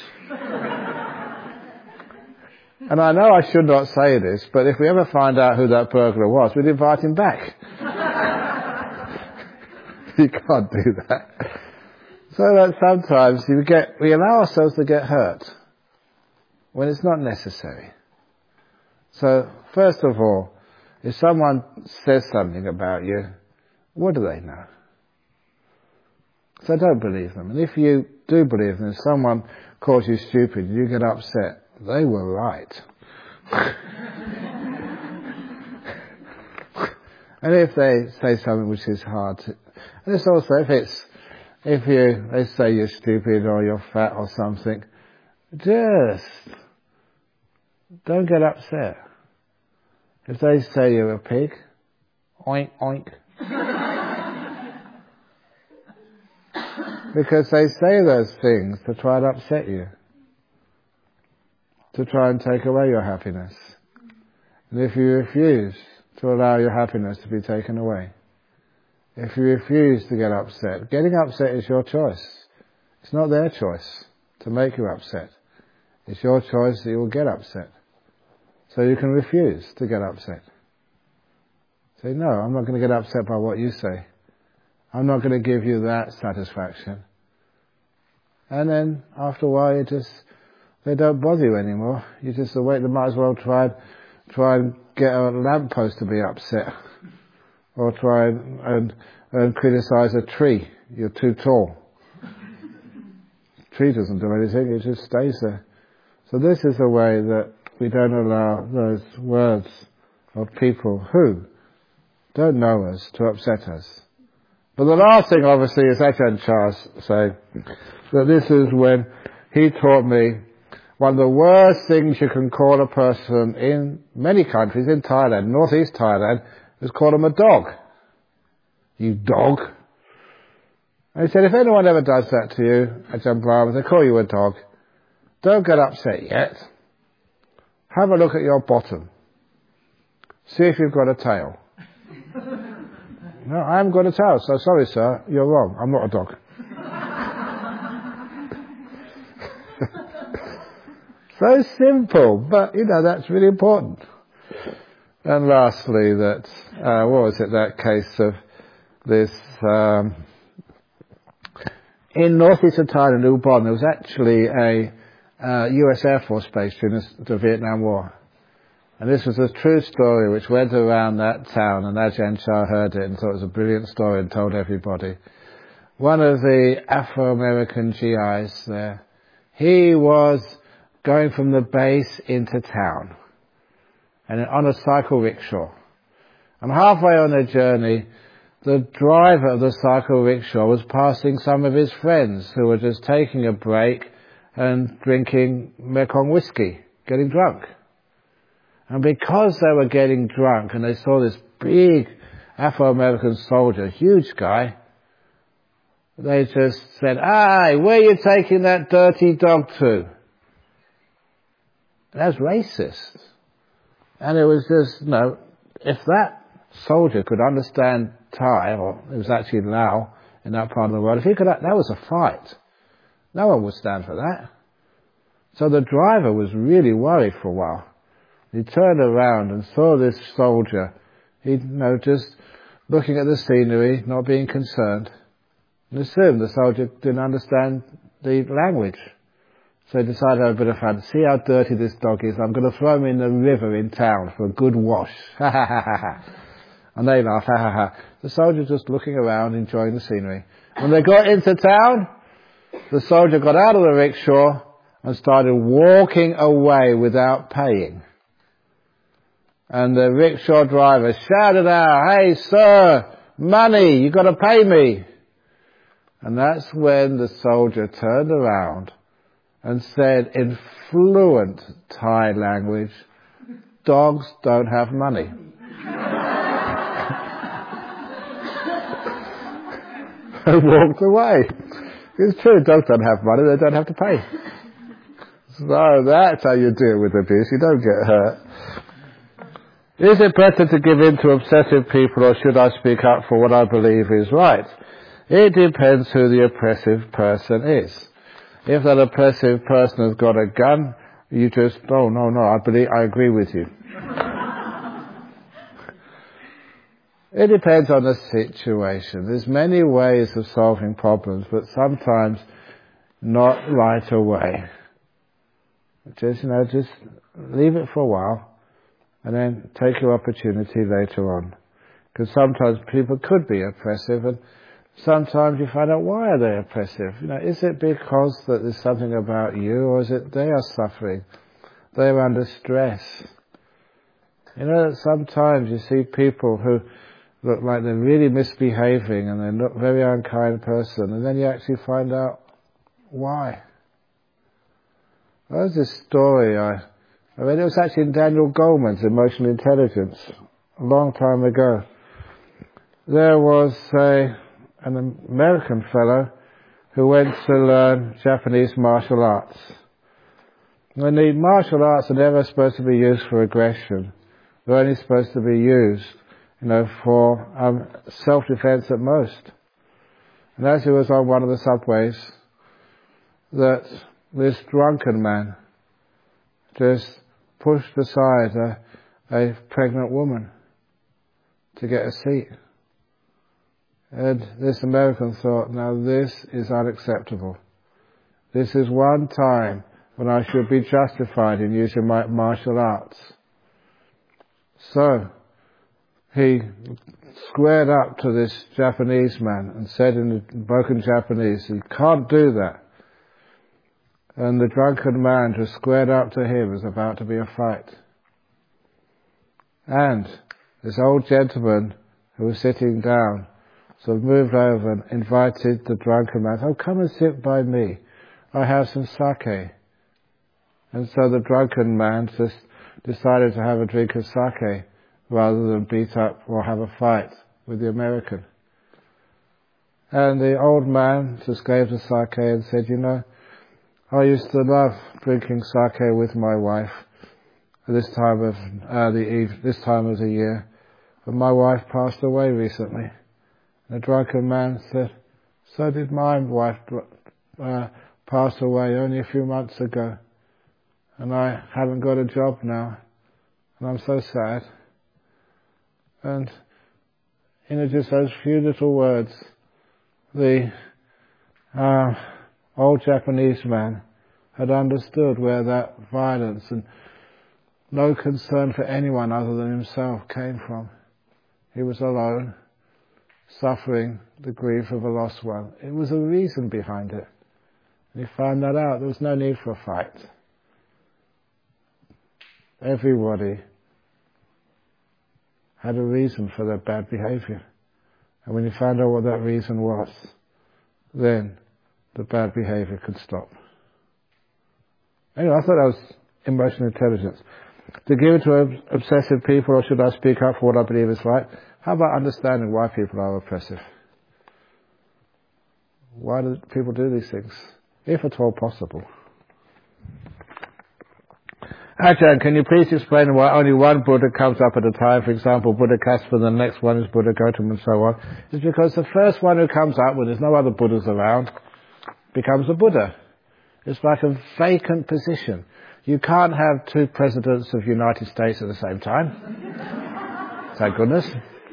And I know I should not say this, but if we ever find out who that burglar was, we'd invite him back. You can't do that. So that sometimes we get, we allow ourselves to get hurt when it's not necessary. So first of all, if someone says something about you, what do they know? So don't believe them. And if you do believe them, if someone calls you stupid, you get upset. They were right. And if they say something which is hard to, and it's also if it's, if you, they say you're stupid or you're fat or something, just don't get upset. If they say you're a pig, oink, oink. Because they say those things to try and upset you. To try and take away your happiness. And if you refuse to allow your happiness to be taken away, if you refuse to get upset, getting upset is your choice. It's not their choice to make you upset. It's your choice that you will get upset. So you can refuse to get upset. Say, no, I'm not going to get upset by what you say. I'm not going to give you that satisfaction. And then after a while you just, they don't bother you anymore. You just awake, they might as well try, try and get a lamppost to be upset. Or try and, and, and criticize a tree. You're too tall. Tree doesn't do anything, it just stays there. So this is a way that we don't allow those words of people who don't know us to upset us. But the last thing obviously is Ajahn Chah saying that this is when he taught me one of the worst things you can call a person in many countries, in Thailand, northeast Thailand, is call them a dog. You dog. And he said, if anyone ever does that to you, Ajahn Brahma, they call you a dog, don't get upset yet. Have a look at your bottom. See if you've got a tail. No, I haven't got a tail, so sorry sir, you're wrong. I'm not a dog. So simple, but you know, that's really important. And lastly, that, uh, what was it, that case of this, um, in northeastern Thailand, Ubon, there was actually a uh, U S Air Force base during the Vietnam War. And this was a true story which went around that town, and Ajahn Chah heard it and thought it was a brilliant story and told everybody. One of the Afro-American G Is there, he was going from the base into town, and on a cycle rickshaw. And halfway on the journey, the driver of the cycle rickshaw was passing some of his friends who were just taking a break and drinking Mekong whiskey, getting drunk. And because they were getting drunk and they saw this big Afro-American soldier, huge guy, they just said, "Hey, where are you taking that dirty dog to?" That's racist. And it was just, you know, if that soldier could understand Thai, or it was actually Lao, in that part of the world. If he could, that was a fight. No one would stand for that. So the driver was really worried for a while. He turned around and saw this soldier, he, you know, just looking at the scenery, not being concerned, and assumed the soldier didn't understand the language. So he decided to have a bit of fun. See how dirty this dog is. I'm going to throw him in the river in town for a good wash. Ha ha ha ha ha. And they laughed. Ha ha ha. The soldier just looking around, enjoying the scenery. When they got into town, the soldier got out of the rickshaw and started walking away without paying. And the rickshaw driver shouted out, "Hey sir, money, you got to pay me." And that's when the soldier turned around and said in fluent Thai language, "Dogs don't have money." And walked away. It's true, dogs don't have money, they don't have to pay. So that's how you deal with abuse, you don't get hurt. Is it better to give in to obsessive people, or should I speak up for what I believe is right? It depends who the oppressive person is. If that oppressive person has got a gun, you just, oh no, no, I believe, I agree with you. It depends on the situation. There's many ways of solving problems, but sometimes not right away. Just, you know, just leave it for a while and then take your opportunity later on. Because sometimes people could be oppressive, and sometimes you find out, why are they oppressive? You know, is it because that there's something about you, or is it they are suffering? They're under stress. You know that sometimes you see people who look like they're really misbehaving and they're not a very unkind person, and then you actually find out why. There's this story I, I read, it was actually in Daniel Goleman's Emotional Intelligence, a long time ago. There was a, an American fellow who went to learn Japanese martial arts. And the martial arts are never supposed to be used for aggression. They're only supposed to be used, you know, for um, self-defense at most. And as he was on one of the subways, that this drunken man just pushed aside a, a pregnant woman to get a seat. And this American thought, now this is unacceptable. This is one time when I should be justified in using my martial arts. So, he squared up to this Japanese man and said in broken Japanese, "You can't do that." And the drunken man just squared up to him. It was about to be a fight. And this old gentleman who was sitting down sort of moved over and invited the drunken man, "Oh, come and sit by me. I have some sake." And so the drunken man just decided to have a drink of sake rather than beat up or have a fight with the American. And the old man just gave the sake and said, "You know, I used to love drinking sake with my wife at this time of uh, the eve, this time of the year, but my wife passed away recently." And the drunken man said, "So did my wife uh, pass away only a few months ago, and I haven't got a job now, and I'm so sad." And you know, just those few little words, the uh, old Japanese man had understood where that violence and no concern for anyone other than himself came from. He was alone, suffering the grief of a lost one. It was a reason behind it. And he found that out. There was no need for a fight. Everybody had a reason for their bad behavior. And when you found out what that reason was, then the bad behavior could stop. Anyway, I thought that was emotional intelligence. To give it to obsessive people, or should I speak up for what I believe is right? How about understanding why people are oppressive? Why do people do these things? If at all possible. Ajahn, can you please explain why only one Buddha comes up at a time? For example, Buddha Kassapa, the next one is Buddha Gautama and so on. It's because the first one who comes up when there's no other Buddhas around becomes a Buddha. It's like a vacant position. You can't have two presidents of the United States at the same time. Thank goodness.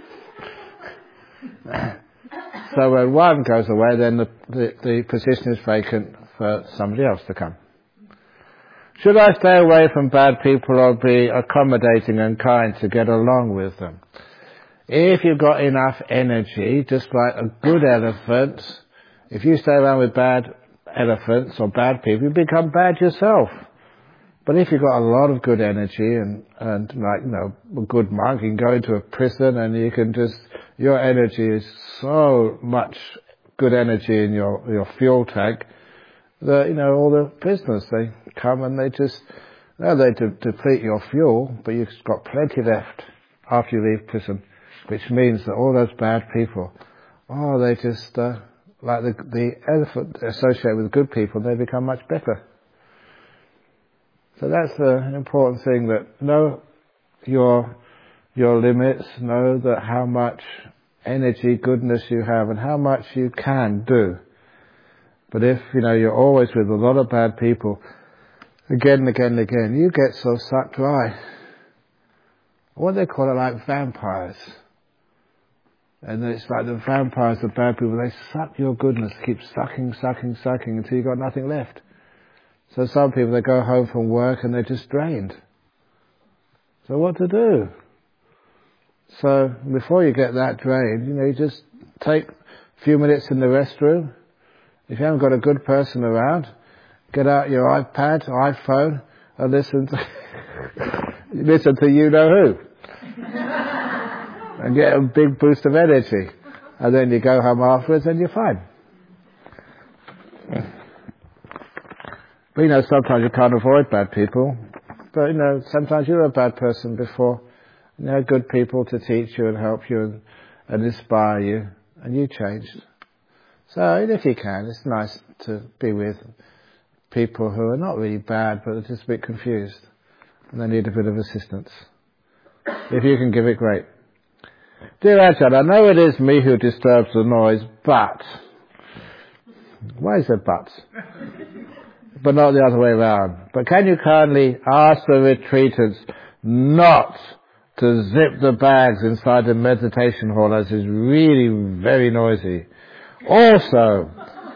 So when one goes away, then the, the, the position is vacant for somebody else to come. Should I stay away from bad people or be accommodating and kind to get along with them? If you've got enough energy, just like a good elephant, if you stay around with bad elephants or bad people, you become bad yourself. But if you've got a lot of good energy and, and like, you know, a good monk, you can go into a prison and you can just, your energy is so much good energy in your, your fuel tank that, you know, all the prisoners, they come and they just, no, they de- deplete your fuel, but you've got plenty left after you leave prison, which means that all those bad people, oh, they just, uh, like the, the elephant associated with good people, they become much better. So that's the important thing, that know your, your limits, know that how much energy, goodness you have and how much you can do. But if, you know, you're always with a lot of bad people, again and again and again, you get so sucked dry. What they call it, like vampires. And it's like the vampires, the bad people, they suck your goodness, keep sucking, sucking, sucking until you've got nothing left. So some people, they go home from work and they're just drained. So what to do? So before you get that drained, you know, you just take a few minutes in the restroom. If you haven't got a good person around, get out your iPad, iPhone, and listen to, listen to you know who. And get a big boost of energy. And then you go home afterwards and you're fine. But you know, sometimes you can't avoid bad people. But you know, sometimes you're a bad person before. You know, good people to teach you and help you and, and inspire you. And you changed. So if you can, it's nice to be with people who are not really bad, but are just a bit confused. And they need a bit of assistance. If you can give it, great. Dear Ajahn, I know it is me who disturbs the noise, but... Why is there but? But not the other way around. But can you kindly ask the retreatants not to zip the bags inside the meditation hall, as it's really very noisy? Also,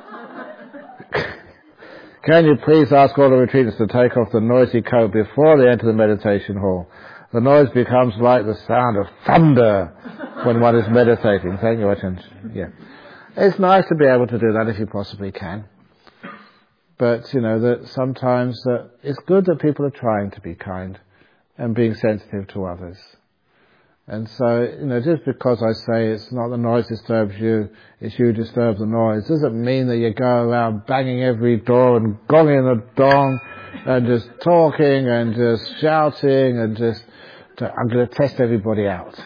can you please ask all the retreatants to take off the noisy coat before they enter the meditation hall? The noise becomes like the sound of thunder when one is meditating. Thank you, Ajahn. Yeah. It's nice to be able to do that if you possibly can. But, you know, that sometimes that it's good that people are trying to be kind and being sensitive to others. And so, you know, just because I say it's not the noise disturbs you, it's you disturb the noise, doesn't mean that you go around banging every door and gonging the dong and just talking and just shouting and just, I'm going to test everybody out.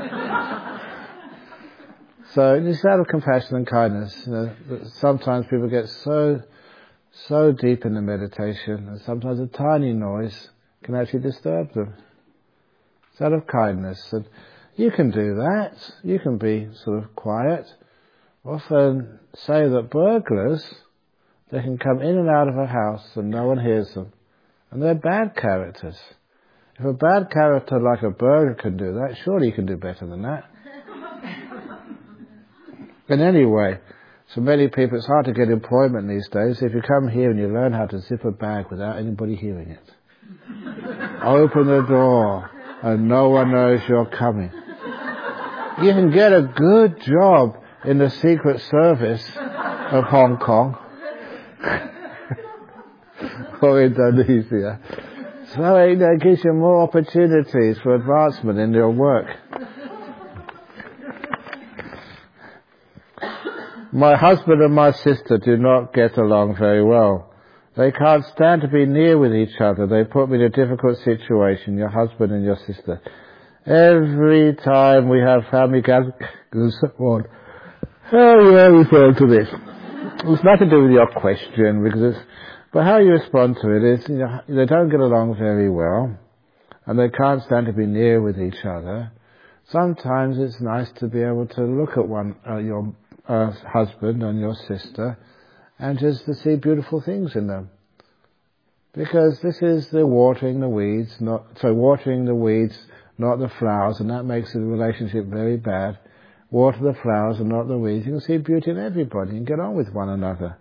So it's out of compassion and kindness. You know, sometimes people get so, so deep in the meditation, and sometimes a tiny noise can actually disturb them. It's out of kindness. And you can do that. You can be sort of quiet. Often say that burglars, they can come in and out of a house and no one hears them. And they're bad characters. If a bad character like a burglar can do that, surely you can do better than that. And anyway, so many people, it's hard to get employment these days. If you come here and you learn how to zip a bag without anybody hearing it. Open the door and no one knows you're coming. You can get a good job in the Secret Service of Hong Kong or Indonesia. So you know, it gives you more opportunities for advancement in your work. My husband and my sister do not get along very well. They can't stand to be near with each other. They put me in a difficult situation, your husband and your sister. Every time we have family gatherings and so on. Oh, yeah, refer to this. It's nothing to do with your question, because it's, But how you respond to it is, you know, they don't get along very well, and they can't stand to be near with each other. Sometimes it's nice to be able to look at one, uh, your uh, husband and your sister, and just to see beautiful things in them. Because this is the watering the weeds, not, so watering the weeds, not the flowers, and that makes the relationship very bad. Water the flowers and not the weeds. You can see beauty in everybody and get on with one another.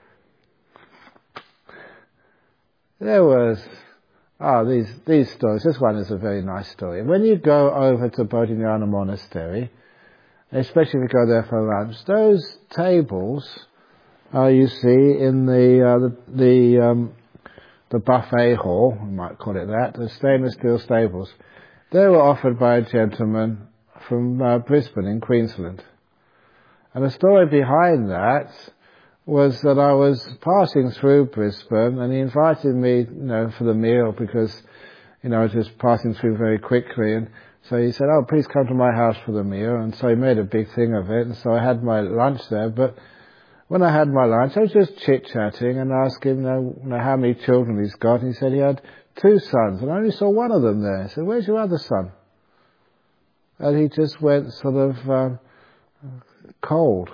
There was, ah, these, these stories. This one is a very nice story. When you go over to Bodhinyana Monastery, especially if you go there for lunch, those tables, uh, you see in the, uh, the, the, um, the buffet hall, we might call it that, the stainless steel tables, they were offered by a gentleman from uh, Brisbane in Queensland. And the story behind that was that I was passing through Brisbane and he invited me, you know, for the meal because, you know, I was just passing through very quickly, and so he said, oh, please come to my house for the meal, and so he made a big thing of it, and so I had my lunch there. But when I had my lunch, I was just chit-chatting and asked him, you know, you know, how many children he's got, and he said he had two sons, and I only saw one of them there. I said, where's your other son? And he just went sort of um, cold.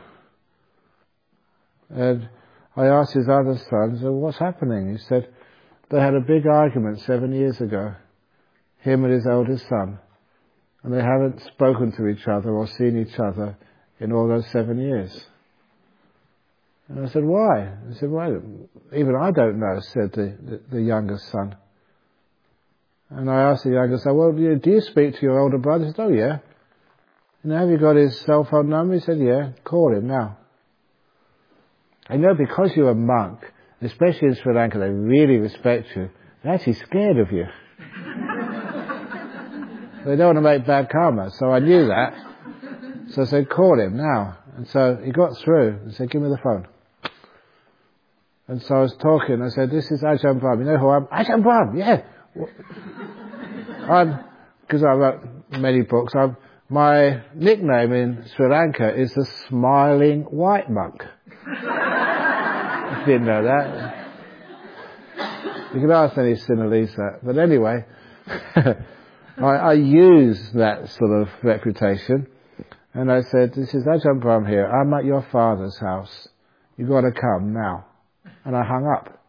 And I asked his other son, so what's happening? He said, they had a big argument seven years ago, him and his eldest son, and they haven't spoken to each other or seen each other in all those seven years. And I said, why? He said, well, even I don't know, said the, the, the youngest son. And I asked the youngest son, well, do you, do you speak to your older brother? He said, oh yeah. You know, have you got his cell phone number? He said, yeah, call him now. And you know, because you're a monk, especially in Sri Lanka, they really respect you. They're actually scared of you. They don't want to make bad karma, so I knew that. So I said, call him now. And so he got through and said, give me the phone. And so I was talking, I said, this is Ajahn Brahm. You know who I am? Ajahn Brahm, yeah. I'm, because I wrote many books, I'm, my nickname in Sri Lanka is the Smiling White Monk. Didn't know that. You can ask any Sinhalese that. But anyway, I, I used that sort of reputation, and I said, this is Ajahn Brahm here. I'm at your father's house. You've got to come now. And I hung up.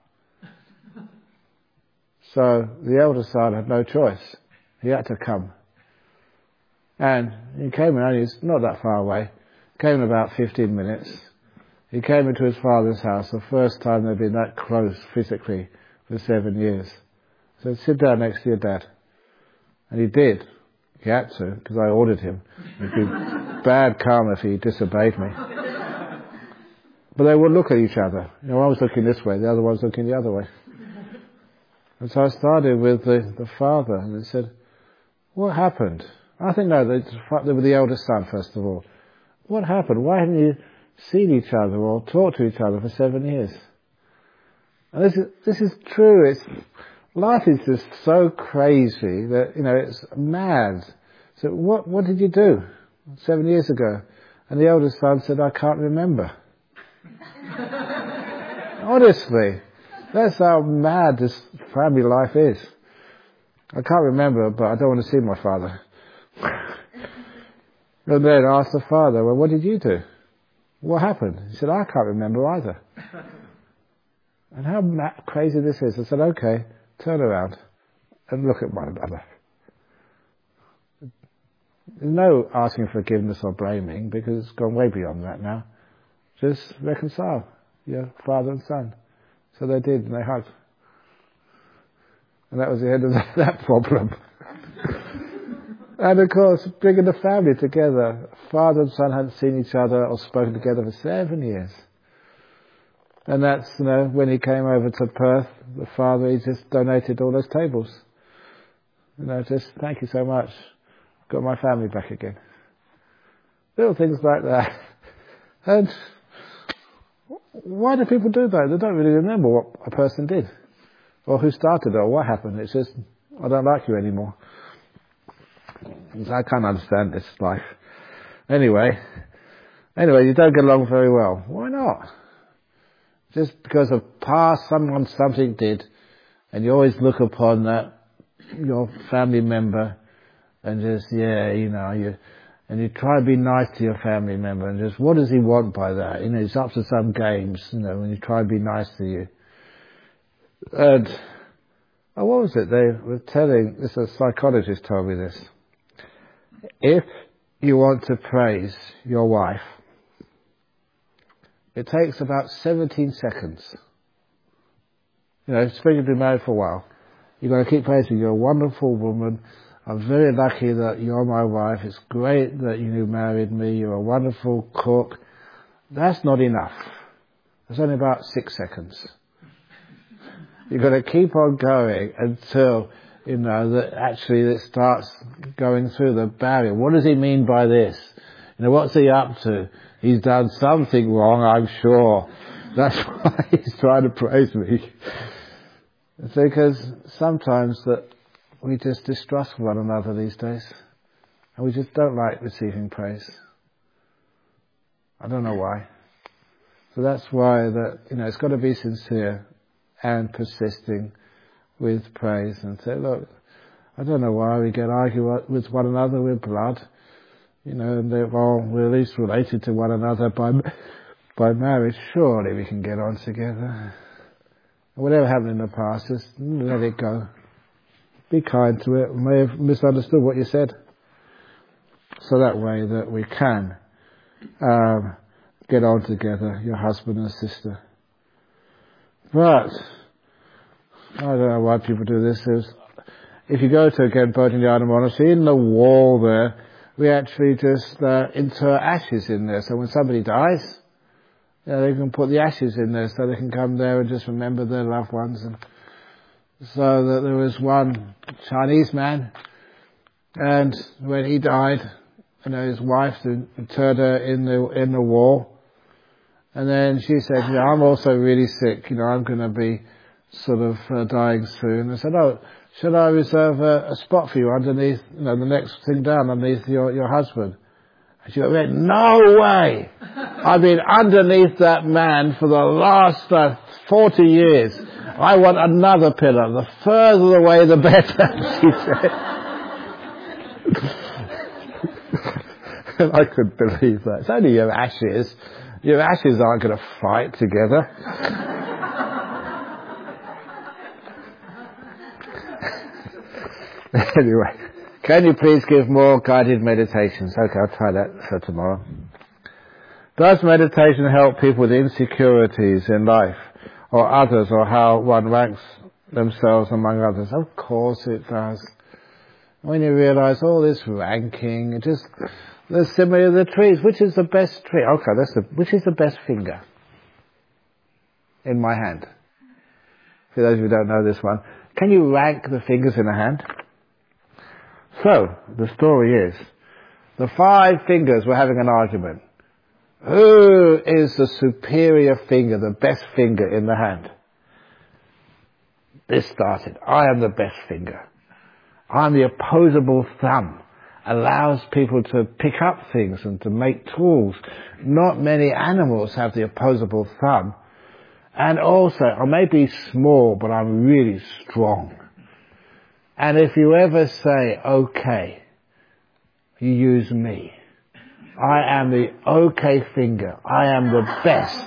So the elder son had no choice. He had to come. And he came in, only not that far away. Came in about fifteen minutes. He came into his father's house, the first time they'd been that close physically for seven years. So sit down next to your dad. And he did. He had to, because I ordered him. It'd be bad karma if he disobeyed me. But they would look at each other. You know, one was looking this way, the other one was looking the other way. And so I started with the, the father, and they said, what happened? I think, no, they were the eldest son, first of all. What happened? Why hadn't you seen each other or talked to each other for seven years? And this is, this is true. It's, life is just so crazy that, you know, it's mad. So what, what did you do seven years ago? And the eldest son said, I can't remember. Honestly, that's how mad this family life is. I can't remember, but I don't want to see my father. And then I asked the father, well, what did you do? What happened? He said, I can't remember either. And how ma- crazy this is. I said, okay, turn around and look at one another. There's no asking forgiveness or blaming, because it's gone way beyond that now. Just reconcile, your father and son. So they did, and they hugged. And that was the end of that, that problem. And of course, bringing the family together. Father and son hadn't seen each other or spoken together for seven years. And that's, you know, when he came over to Perth, the father, he just donated all those tables. You know, just, thank you so much. Got my family back again. Little things like that. And why do people do that? They don't really remember what a person did, or who started it, or what happened. It's just, I don't like you anymore. I can't understand this life. Anyway, anyway, you don't get along very well. Why not? Just because of past someone something did, and you always look upon that, your family member, and just, yeah, you know, you, and you try to be nice to your family member, and just, what does he want by that? You know, he's up to some games, you know, when you try to be nice to you. And, oh, what was it? They were telling, this a psychologist told me this. If you want to praise your wife, it takes about seventeen seconds. You know, especially if you've been married for a while. You've got to keep praising, you're a wonderful woman. I'm very lucky that you're my wife. It's great that you married me. You're a wonderful cook. That's not enough. It's only about six seconds. You've got to keep on going until, you know, that actually it starts going through the barrier. What does he mean by this? You know, what's he up to? He's done something wrong, I'm sure. That's why he's trying to praise me. It's because sometimes that we just distrust one another these days. And we just don't like receiving praise. I don't know why. So that's why that, you know, it's got to be sincere and persisting with praise and say, look, I don't know why we get argued with one another with blood. You know, and they're all, we're at least related to one another by by marriage. Surely we can get on together. Whatever happened in the past, just let it go. Be kind to it. We may have misunderstood what you said. So that way that we can um, get on together, your husband and sister. But I don't know why people do this. There's, if you go to, again, Bodhinyana Monastery, in the wall there, we actually just uh, inter ashes in there. So when somebody dies, you know, they can put the ashes in there so they can come there and just remember their loved ones. And so that there was one Chinese man, and when he died, you know, his wife interred her in the in the wall. And then she said, you know, I'm also really sick, you know, I'm going to be sort of uh, dying soon. I said, oh, should I reserve a, a spot for you underneath, you know, the next thing down underneath your, your husband? And she went, no way! I've been underneath that man for the last uh, forty years. I want another pillar. The further away, the better, she said. I couldn't believe that. It's only your ashes. Your ashes aren't going to fight together. Anyway, can you please give more guided meditations? Okay, I'll try that for tomorrow. Does meditation help people with insecurities in life or others, or how one ranks themselves among others? Of course it does. When you realize all this ranking, it just, the similar of the trees. Which is the best tree? Okay, that's the, which is the best finger in my hand? For those of you who don't know this one, can you rank the fingers in a hand? So, the story is, the five fingers were having an argument. Who is the superior finger, the best finger in the hand? This started. I am the best finger. I'm the opposable thumb. Allows people to pick up things and to make tools. Not many animals have the opposable thumb. And also, I may be small, but I'm really strong. And if you ever say, okay, you use me. I am the okay finger. I am the best.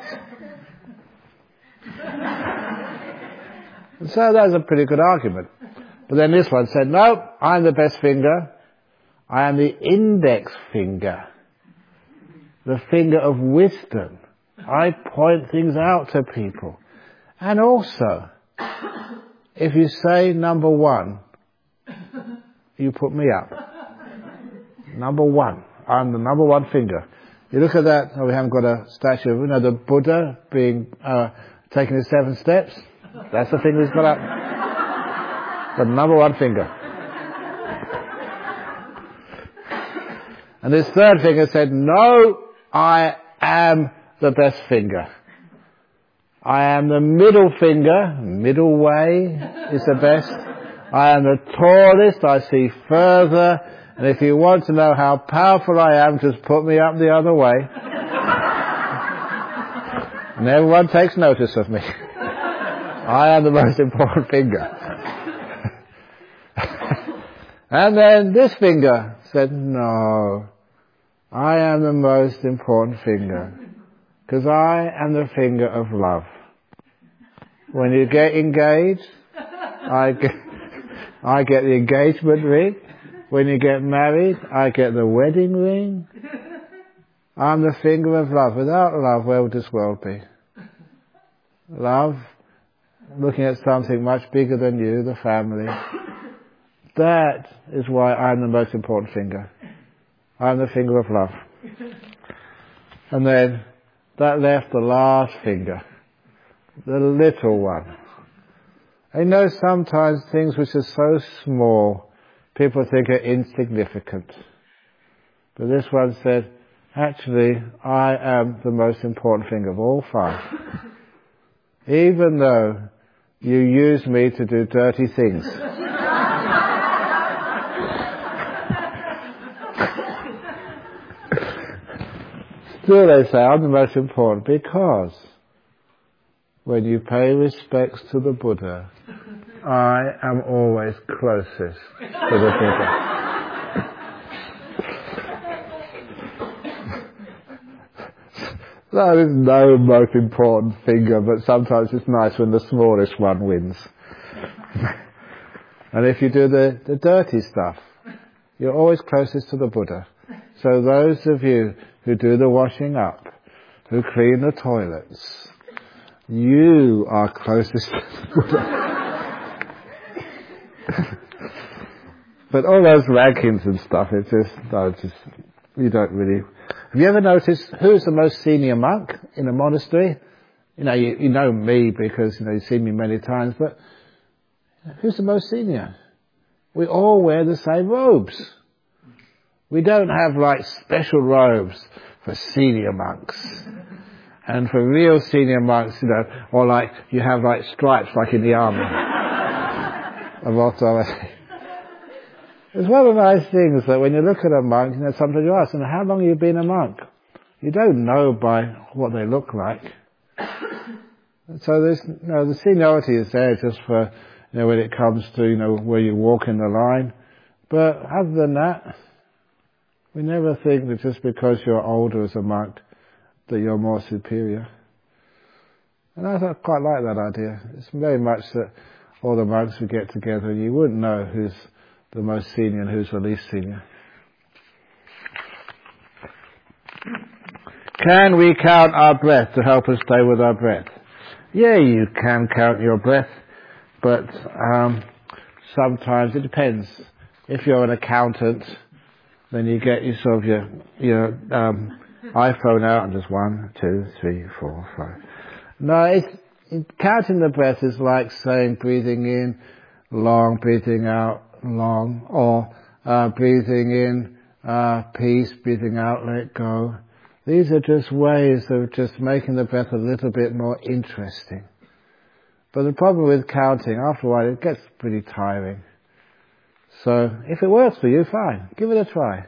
And so that was a pretty good argument. But then this one said, no, I'm the best finger. I am the index finger. The finger of wisdom. I point things out to people. And also, if you say number one, you put me up. Number one. I'm the number one finger. You look at that, oh, we haven't got a statue of, you know, the Buddha being, uh, taking his seven steps. That's the finger he's got up. The number one finger. And this third finger said, no, I am the best finger. I am the middle finger. Middle way is the best. I am the tallest. I see further. And if you want to know how powerful I am, just put me up the other way. And everyone takes notice of me. I am the most important finger. And then this finger said, no, I am the most important finger. Because I am the finger of love. When you get engaged, I get, I get the engagement ring. When you get married, I get the wedding ring. I'm the finger of love. Without love, where would this world be? Love, looking at something much bigger than you, the family. That is why I'm the most important finger. I'm the finger of love. And then that left the last finger, the little one. I know sometimes things which are so small, people think are insignificant. But this one said, actually, I am the most important finger of all five. Even though you use me to do dirty things. Still they say, I'm the most important because when you pay respects to the Buddha, I am always closest to the Buddha. There is no most important finger, but sometimes it's nice when the smallest one wins. And if you do the, the dirty stuff, you're always closest to the Buddha. So those of you who do the washing up, who clean the toilets, you are closest to the Buddha. But all those rankings and stuff, it's just, no, it's just, you don't really. Have you ever noticed who's the most senior monk in a monastery? You know, you, you know me because, you know, you've seen me many times, but who's the most senior? We all wear the same robes. We don't have like special robes for senior monks. And for real senior monks, you know, or like you have like stripes like in the army. of authority. It's one of the nice things that when you look at a monk, you know, sometimes you ask them, how long have you been a monk? You don't know by what they look like. So there's, you know, the seniority is there just for, you know, when it comes to, you know, where you walk in the line. But other than that, we never think that just because you're older as a monk, that you're more superior. And I quite like that idea. It's very much that all the monks would get together and you wouldn't know who's the most senior and who's the least senior. Can we count our breath to help us stay with our breath? Yeah, you can count your breath, but um, sometimes it depends. If you're an accountant, then you get your sort of your, your um, iPhone out and just one, two, three, four, five. No, it's, it, counting the breath is like saying breathing in long, breathing out long, or uh, breathing in uh, peace, breathing out let go. These are just ways of just making the breath a little bit more interesting. But the problem with counting, after a while, it gets pretty tiring. So if it works for you, fine. Give it a try.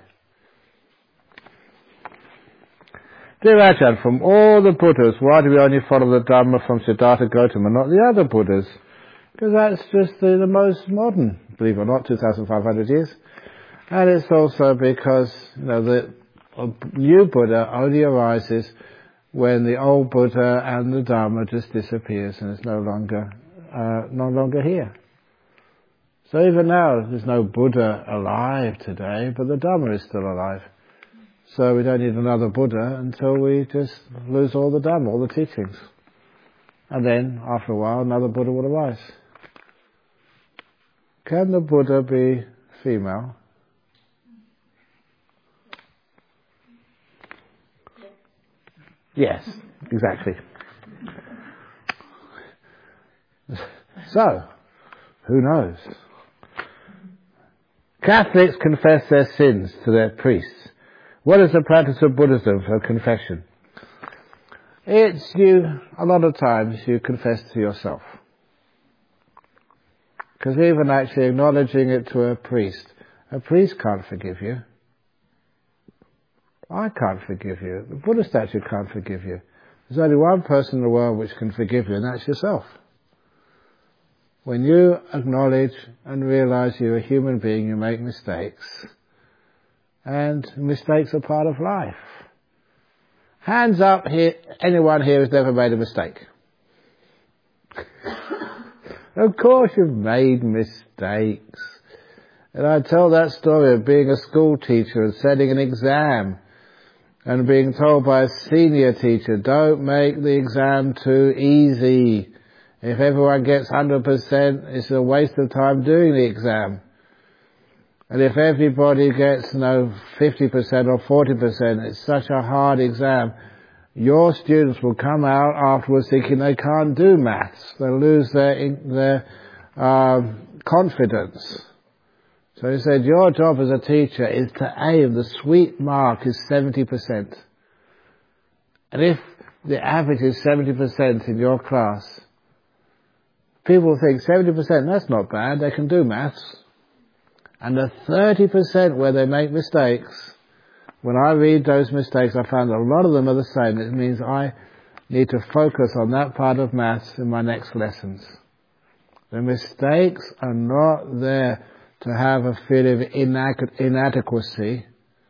Dear Ajahn, from all the Buddhas, why do we only follow the Dhamma from Siddhartha Gautama, not the other Buddhas? Because that's just the, the most modern, believe it or not, two thousand five hundred years. And it's also because, you know, the new Buddha only arises when the old Buddha and the Dhamma just disappears and it's no longer, uh, no longer here. So even now, there's no Buddha alive today, but the Dhamma is still alive. So we don't need another Buddha until we just lose all the Dhamma, all the teachings. And then, after a while, another Buddha will arise. Can the Buddha be female? Yes, exactly. So, who knows? Catholics confess their sins to their priests. What is the practice of Buddhism for confession? It's you, a lot of times you confess to yourself. Because even actually acknowledging it to a priest, a priest can't forgive you. I can't forgive you. The Buddha statue can't forgive you. There's only one person in the world which can forgive you, and that's yourself. When you acknowledge and realize you're a human being, you make mistakes. And mistakes are part of life. Hands up here, anyone here who's never made a mistake? Of course you've made mistakes. And I tell that story of being a school teacher and setting an exam and being told by a senior teacher, don't make the exam too easy. If everyone gets one hundred percent, it's a waste of time doing the exam. And if everybody gets, you know, fifty percent or forty percent, it's such a hard exam. Your students will come out afterwards thinking they can't do maths. They'll lose their, their um, confidence. So he said, your job as a teacher is to aim, the sweet mark is seventy percent. And if the average is seventy percent in your class, people think seventy percent, that's not bad, they can do maths. And the thirty percent where they make mistakes, when I read those mistakes, I found a lot of them are the same. It means I need to focus on that part of maths in my next lessons. The mistakes are not there to have a feeling of inadequ- inadequacy.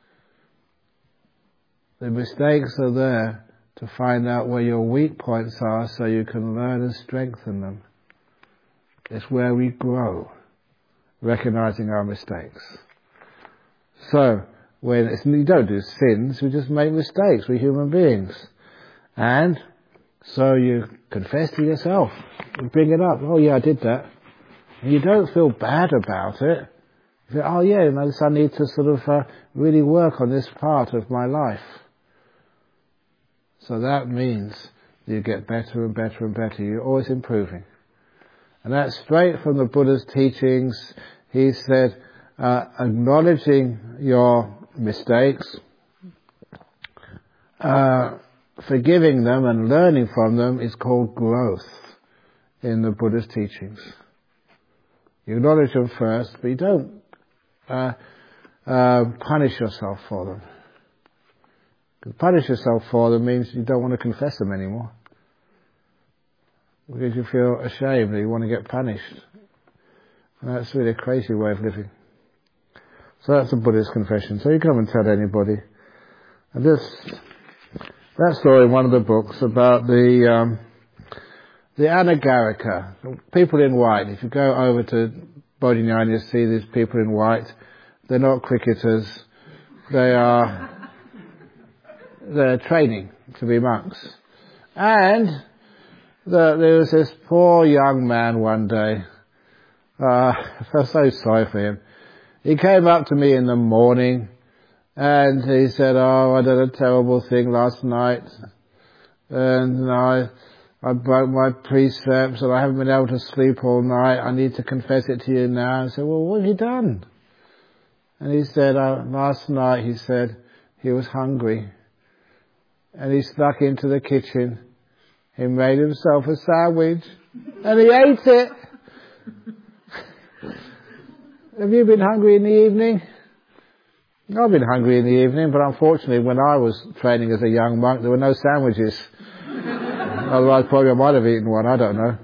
The mistakes are there to find out where your weak points are so you can learn and strengthen them. It's where we grow, recognizing our mistakes. So, when it's, you don't do sins, we just make mistakes, we're human beings. And so you confess to yourself, and bring it up, oh yeah, I did that. And you don't feel bad about it. You say, oh yeah, I need to sort of uh, really work on this part of my life. So that means you get better and better and better. You're always improving. And that's straight from the Buddha's teachings. He said, uh, acknowledging your mistakes, uh, forgiving them and learning from them is called growth in the Buddha's teachings. You acknowledge them first, but you don't uh, uh, punish yourself for them. To punish yourself for them means you don't want to confess them anymore. Because you feel ashamed that you want to get punished. And that's really a crazy way of living. So that's a Buddhist confession. So you come and tell anybody. And this, that story in one of the books about the, um, the Anagarika, people in white. If you go over to Bodhinyana, you see these people in white. They're not cricketers. They are, they're training to be monks. And the, there was this poor young man one day. Uh, I felt so sorry for him. He came up to me in the morning and he said, oh, I did a terrible thing last night. And I, I broke my precepts and I haven't been able to sleep all night. I need to confess it to you now. I said, well, what have you done? And he said, uh, last night, he said, he was hungry. And he snuck into the kitchen. He made himself a sandwich. And he ate it. Have you been hungry in the evening? I've been hungry in the evening, but unfortunately when I was training as a young monk, there were no sandwiches. Otherwise probably I might have eaten one, I don't know.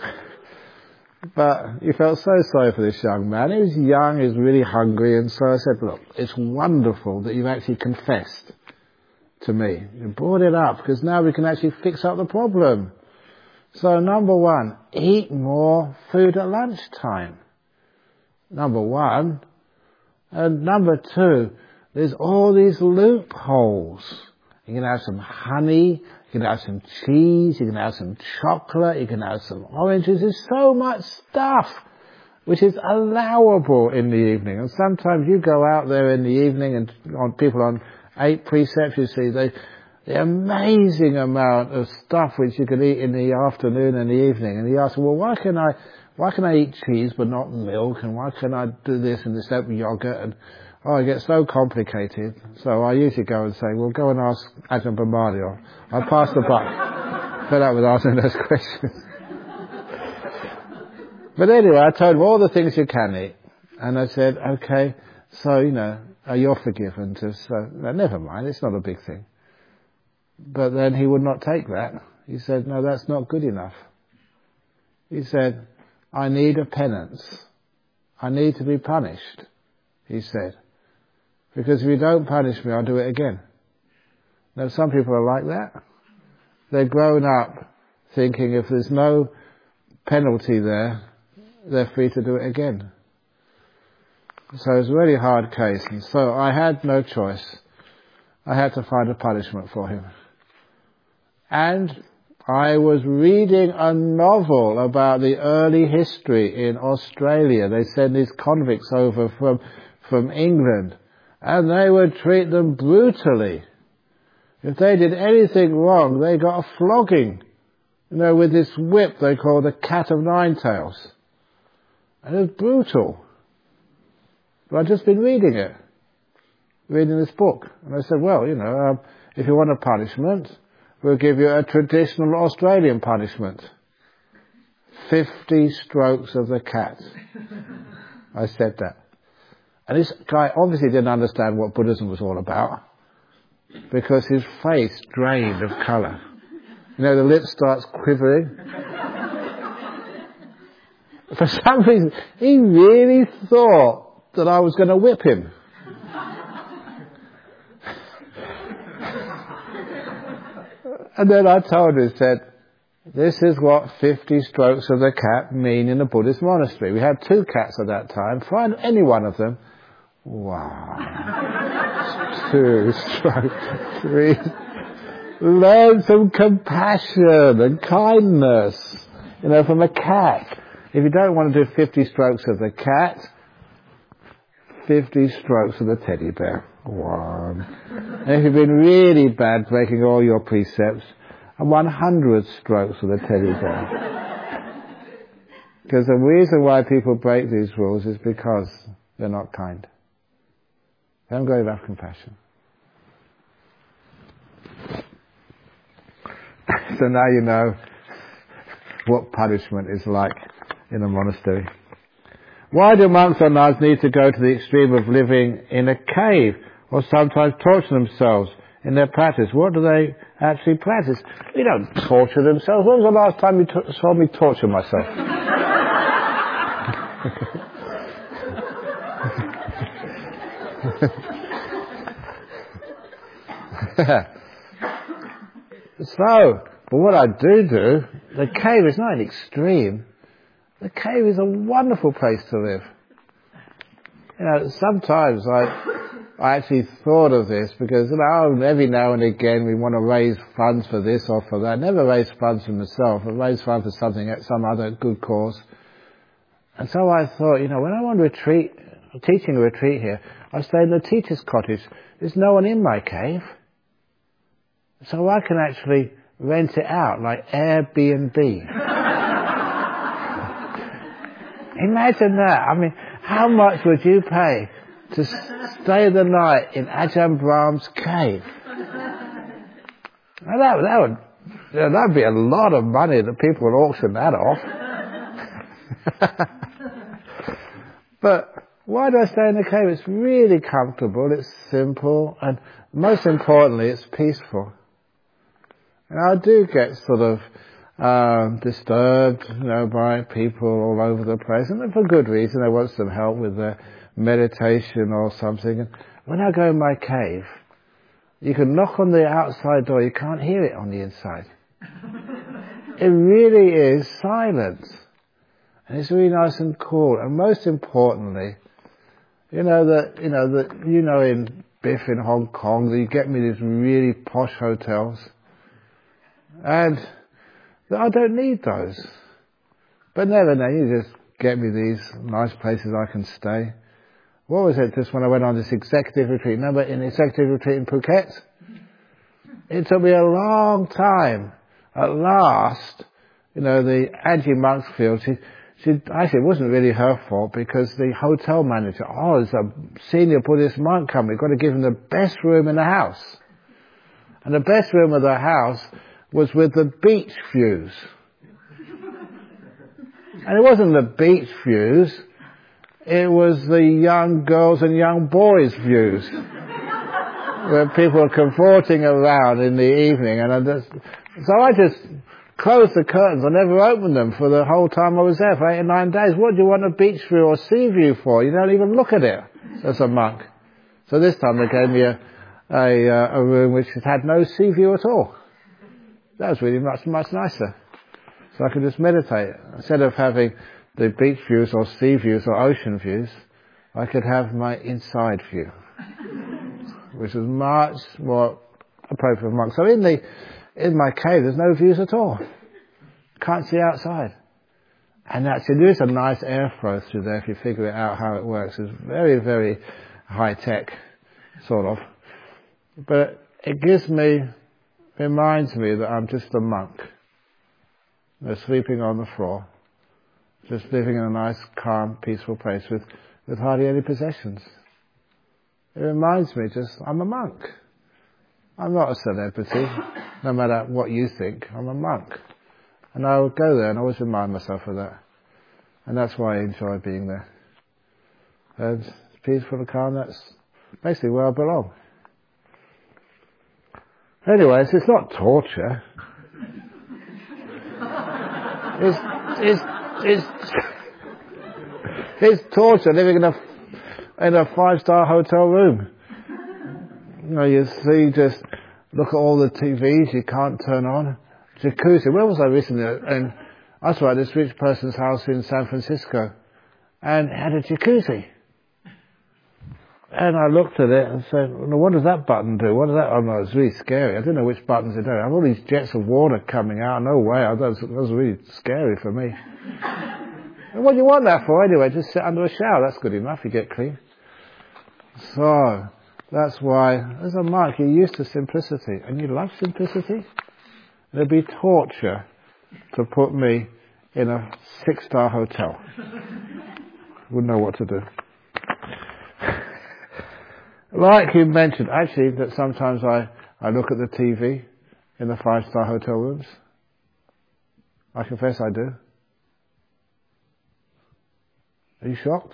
But he felt so sorry for this young man. He was young, he was really hungry, and so I said, look, it's wonderful that you've actually confessed to me. You brought it up, because now we can actually fix up the problem. So number one, eat more food at lunchtime. Number one. And number two, there's all these loopholes. You can have some honey, you can have some cheese, you can have some chocolate, you can have some oranges. There's so much stuff which is allowable in the evening. And sometimes you go out there in the evening and on people on eight precepts, you see they, the amazing amount of stuff which you can eat in the afternoon and the evening. And you ask, well, why can I Why can I eat cheese but not milk? And why can I do this and this with yogurt? And oh, it gets so complicated. So I usually go and say, well, go and ask Ajahn Brahmali. I pass the buck. Fed up with asking those questions. But anyway, I told him all the things you can eat. And I said, okay, so, you know, you're forgiven. To, so, no, never mind, it's not a big thing. But then he would not take that. He said, no, that's not good enough. He said, I need a penance. I need to be punished, he said. Because if you don't punish me, I'll do it again. Now, some people are like that. They're grown up thinking if there's no penalty there, they're free to do it again. So it's a really hard case. And so I had no choice. I had to find a punishment for him. And I was reading a novel about the early history in Australia. They sent these convicts over from, from England, and they would treat them brutally. If they did anything wrong, they got a flogging, you know, with this whip they called the cat of nine tails. And it was brutal. But I'd just been reading it, reading this book. And I said, well, you know, um, if you want a punishment, we'll give you a traditional Australian punishment. Fifty strokes of the cat. I said that. And this guy obviously didn't understand what Buddhism was all about, because his face drained of colour. You know, the lip starts quivering. For some reason, he really thought that I was going to whip him. And then I told him, said, this is what fifty strokes of the cat mean in a Buddhist monastery. We had two cats at that time. Find any one of them. Wow. Two strokes. Three. Learn some compassion and kindness, you know, from a cat. If you don't want to do fifty strokes of the cat, fifty strokes of the teddy bear. One. And if you've been really bad breaking all your precepts, one hundred strokes of the teddy bear. Because the reason why people break these rules is because they're not kind. They haven't got enough compassion. So now you know what punishment is like in a monastery. Why do monks or nuns need to go to the extreme of living in a cave, or sometimes torture themselves in their practice? What do they actually practice? They don't torture themselves. When was the last time you t- saw me torture myself? So, but what I do do, the cave is not an extreme. The cave is a wonderful place to live. You know, sometimes I, I actually thought of this because, you know, every now and again we want to raise funds for this or for that. I never raise funds for myself. I raise funds for something, some other good cause. And so I thought, you know, when I want to retreat, teaching a retreat here, I stay in the teacher's cottage. There's no one in my cave. So I can actually rent it out like Airbnb. Imagine that. I mean, how much would you pay to stay the night in Ajahn Brahm's cave? Now that, that would, you know, that'd be a lot of money that people would auction that off. But why do I stay in the cave? It's really comfortable, it's simple, and most importantly, it's peaceful. And I do get sort of um, disturbed, you know, by people all over the place, and for good reason. They want some help with their meditation or something. And when I go in my cave, you can knock on the outside door, you can't hear it on the inside. It really is silent. And it's really nice and cool. And most importantly, you know that, you know that, you know in Biff in Hong Kong, you get me these really posh hotels. And I don't need those. But never know, you just get me these nice places I can stay. What was it just when I went on this executive retreat? Remember in the executive retreat in Phuket? It took me a long time. At last, you know, the Angie Monksfield, she, she, actually it wasn't really her fault because the hotel manager, oh, there's a senior Buddhist monk coming, we've got to give him the best room in the house. And the best room of the house was with the beach views. And it wasn't the beach views, it was the young girls and young boys views. where people are cavorting around in the evening, and I just, so I just closed the curtains. I never opened them for the whole time I was there, for eight or nine days. What do you want a beach view or sea view for? You don't even look at it as a monk. So this time they gave me a, a, uh, a room which had no sea view at all. That was really much, much nicer. So I could just meditate. Instead of having the beach views or sea views or ocean views, I could have my inside view, which was much more appropriate for monks. So in the, in my cave, there's no views at all. Can't see outside. And actually there is a nice airflow through there if you figure it out how it works. It's very, very high tech, sort of. But it gives me, reminds me that I'm just a monk. They're sleeping on the floor, just living in a nice, calm, peaceful place with, with hardly any possessions. It reminds me just, I'm a monk. I'm not a celebrity, no matter what you think. I'm a monk. And I would go there and always remind myself of that. And that's why I enjoy being there. And it's peaceful and calm, that's basically where I belong. Anyways, it's not torture. It's, it's, it's, it's torture living in a, in a five-star hotel room. You know, you see, just look at all the T Vs you can't turn on. Jacuzzi. Where was I recently? And I saw at this rich person's house in San Francisco, and it had a jacuzzi. And I looked at it and said, well, what does that button do? What does that? Oh no, it's really scary. I didn't know which buttons it do. I have all these jets of water coming out. No way. I thought that was really scary for me. And what do you want that for anyway? Just sit under a shower. That's good enough. You get clean. So that's why, as a monk, you're used to simplicity, and you love simplicity. It'd be torture to put me in a six-star hotel. Wouldn't know what to do. Like you mentioned, actually, that sometimes I, I look at the T V in the five-star hotel rooms. I confess I do. Are you shocked?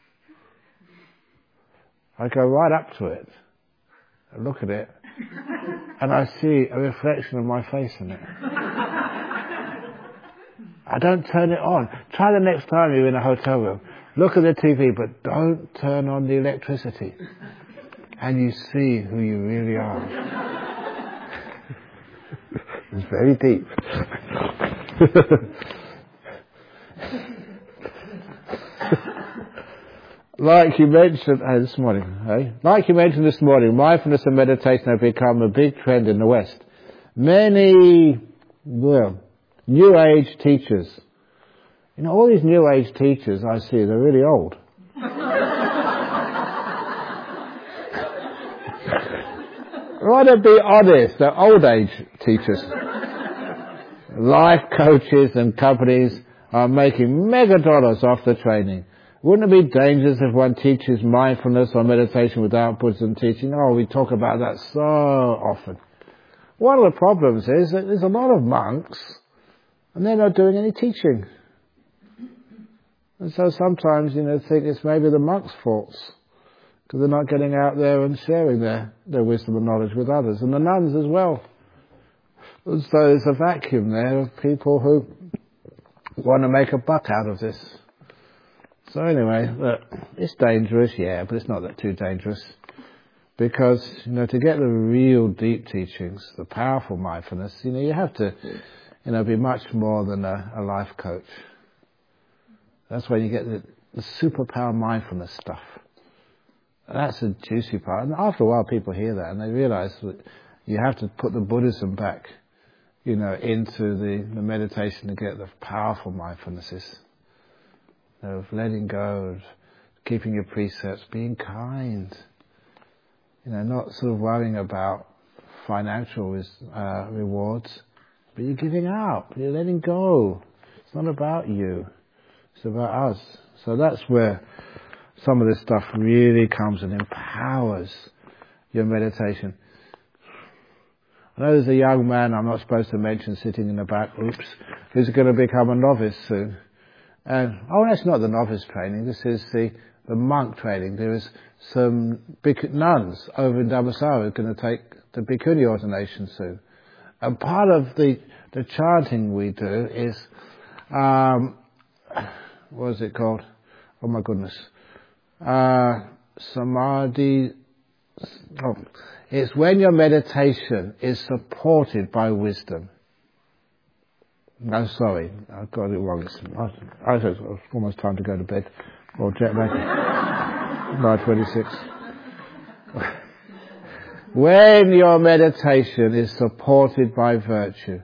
I go right up to it and look at it, and I see a reflection of my face in it. I don't turn it on. Try the next time you're in a hotel room. Look at the T V, but don't turn on the electricity. And you see who you really are. It's very deep. Like you mentioned uh, this morning, eh? Like you mentioned this morning, mindfulness and meditation have become a big trend in the West. Many, well, New Age teachers. You know, all these New Age teachers I see, they're really old. Rather be honest, they're old age teachers. Life coaches and companies are making mega dollars off the training. Wouldn't it be dangerous if one teaches mindfulness or meditation without Buddhism teaching? Oh, we talk about that so often. One of the problems is that there's a lot of monks and they're not doing any teaching. And so sometimes, you know, think it's maybe the monks' faults, because they're not getting out there and sharing their, their wisdom and knowledge with others, and the nuns as well. And so there's a vacuum there of people who want to make a buck out of this. So anyway, look, it's dangerous, yeah, but it's not that too dangerous. Because, you know, to get the real deep teachings, the powerful mindfulness, you know, you have to, you know, be much more than a, a life coach. That's where you get the, the superpower mindfulness stuff. That's a juicy part. And after a while people hear that and they realize that you have to put the Buddhism back, you know, into the, the meditation to get the powerful mindfulnesses. You know, of letting go, of keeping your precepts, being kind. You know, not sort of worrying about financial uh, rewards, but you're giving up, you're letting go. It's not about you. It's about us. So that's where some of this stuff really comes and empowers your meditation. I know there's a young man I'm not supposed to mention sitting in the back, oops, who's going to become a novice soon. And, oh, that's not the novice training, this is the, the monk training. There is some big nuns over in Dhammasara who are going to take the bhikkhuni ordination soon. And part of the, the chanting we do is, um, what is it called? Oh my goodness. Uh, samadhi, oh, it's when your meditation is supported by wisdom. No, sorry, I got it wrong. It's, I, I thought it was almost time to go to bed. Or jet lag. nine twenty-six. When your meditation is supported by virtue,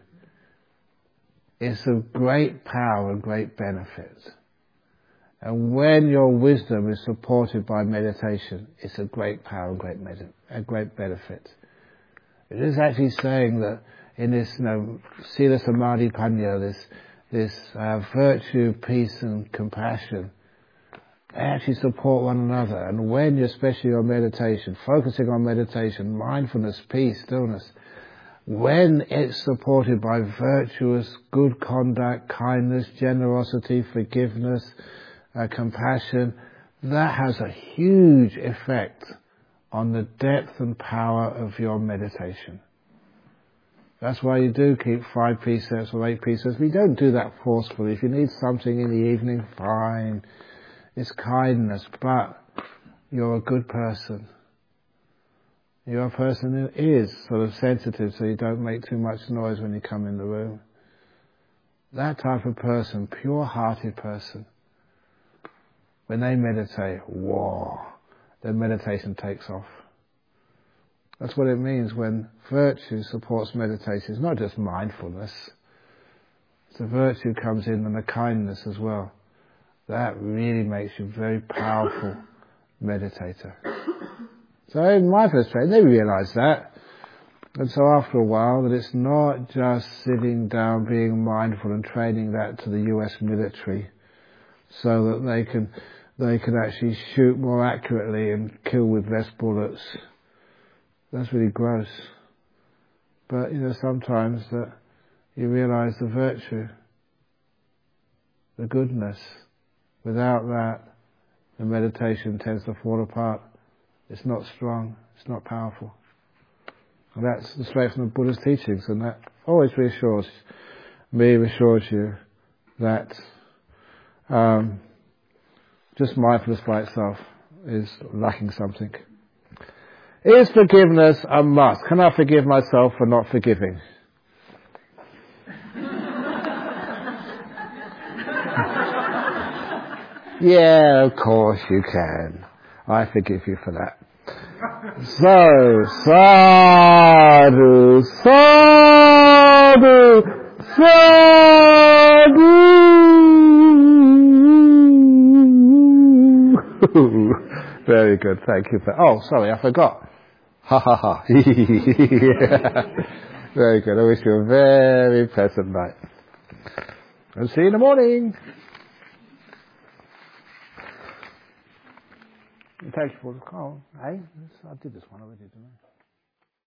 it's of great power and great benefit. And when your wisdom is supported by meditation, it's a great power and great med- a great benefit. It is actually saying that in this, you know, Sila Samadhi Panya, this, this uh, virtue, peace and compassion, they actually support one another. And when you, especially on meditation, focusing on meditation, mindfulness, peace, stillness, when it's supported by virtuous, good conduct, kindness, generosity, forgiveness, uh, compassion, that has a huge effect on the depth and power of your meditation. That's why you do keep five precepts or eight precepts. We don't do that forcefully. If you need something in the evening, fine. It's kindness, but you're a good person. You're a person who is sort of sensitive, so you don't make too much noise when you come in the room. That type of person, pure-hearted person, when they meditate, whoa, their meditation takes off. That's what it means when virtue supports meditation. It's not just mindfulness. The virtue comes in and the kindness as well. That really makes you a very powerful meditator. So in mindfulness training, they realise that. And so after a while, that it's not just sitting down, being mindful and training that to the U S military so that they can, they can actually shoot more accurately and kill with less bullets. That's really gross. But, you know, sometimes that you realise the virtue, the goodness. Without that, the meditation tends to fall apart. It's not strong. It's not powerful. And that's straight from the Buddha's teachings, and that always reassures me, reassures you that um, just mindfulness by itself is lacking something. Is forgiveness a must? Can I forgive myself for not forgiving? Yeah, of course you can. I forgive you for that. So, sadhu, sadhu, sadhu. Very good, thank you for, oh, sorry, I forgot. Ha ha ha. Very good, I wish you a very pleasant night. I'll see you in the morning. Thank you for the call. Hey, I did this one already, didn't I?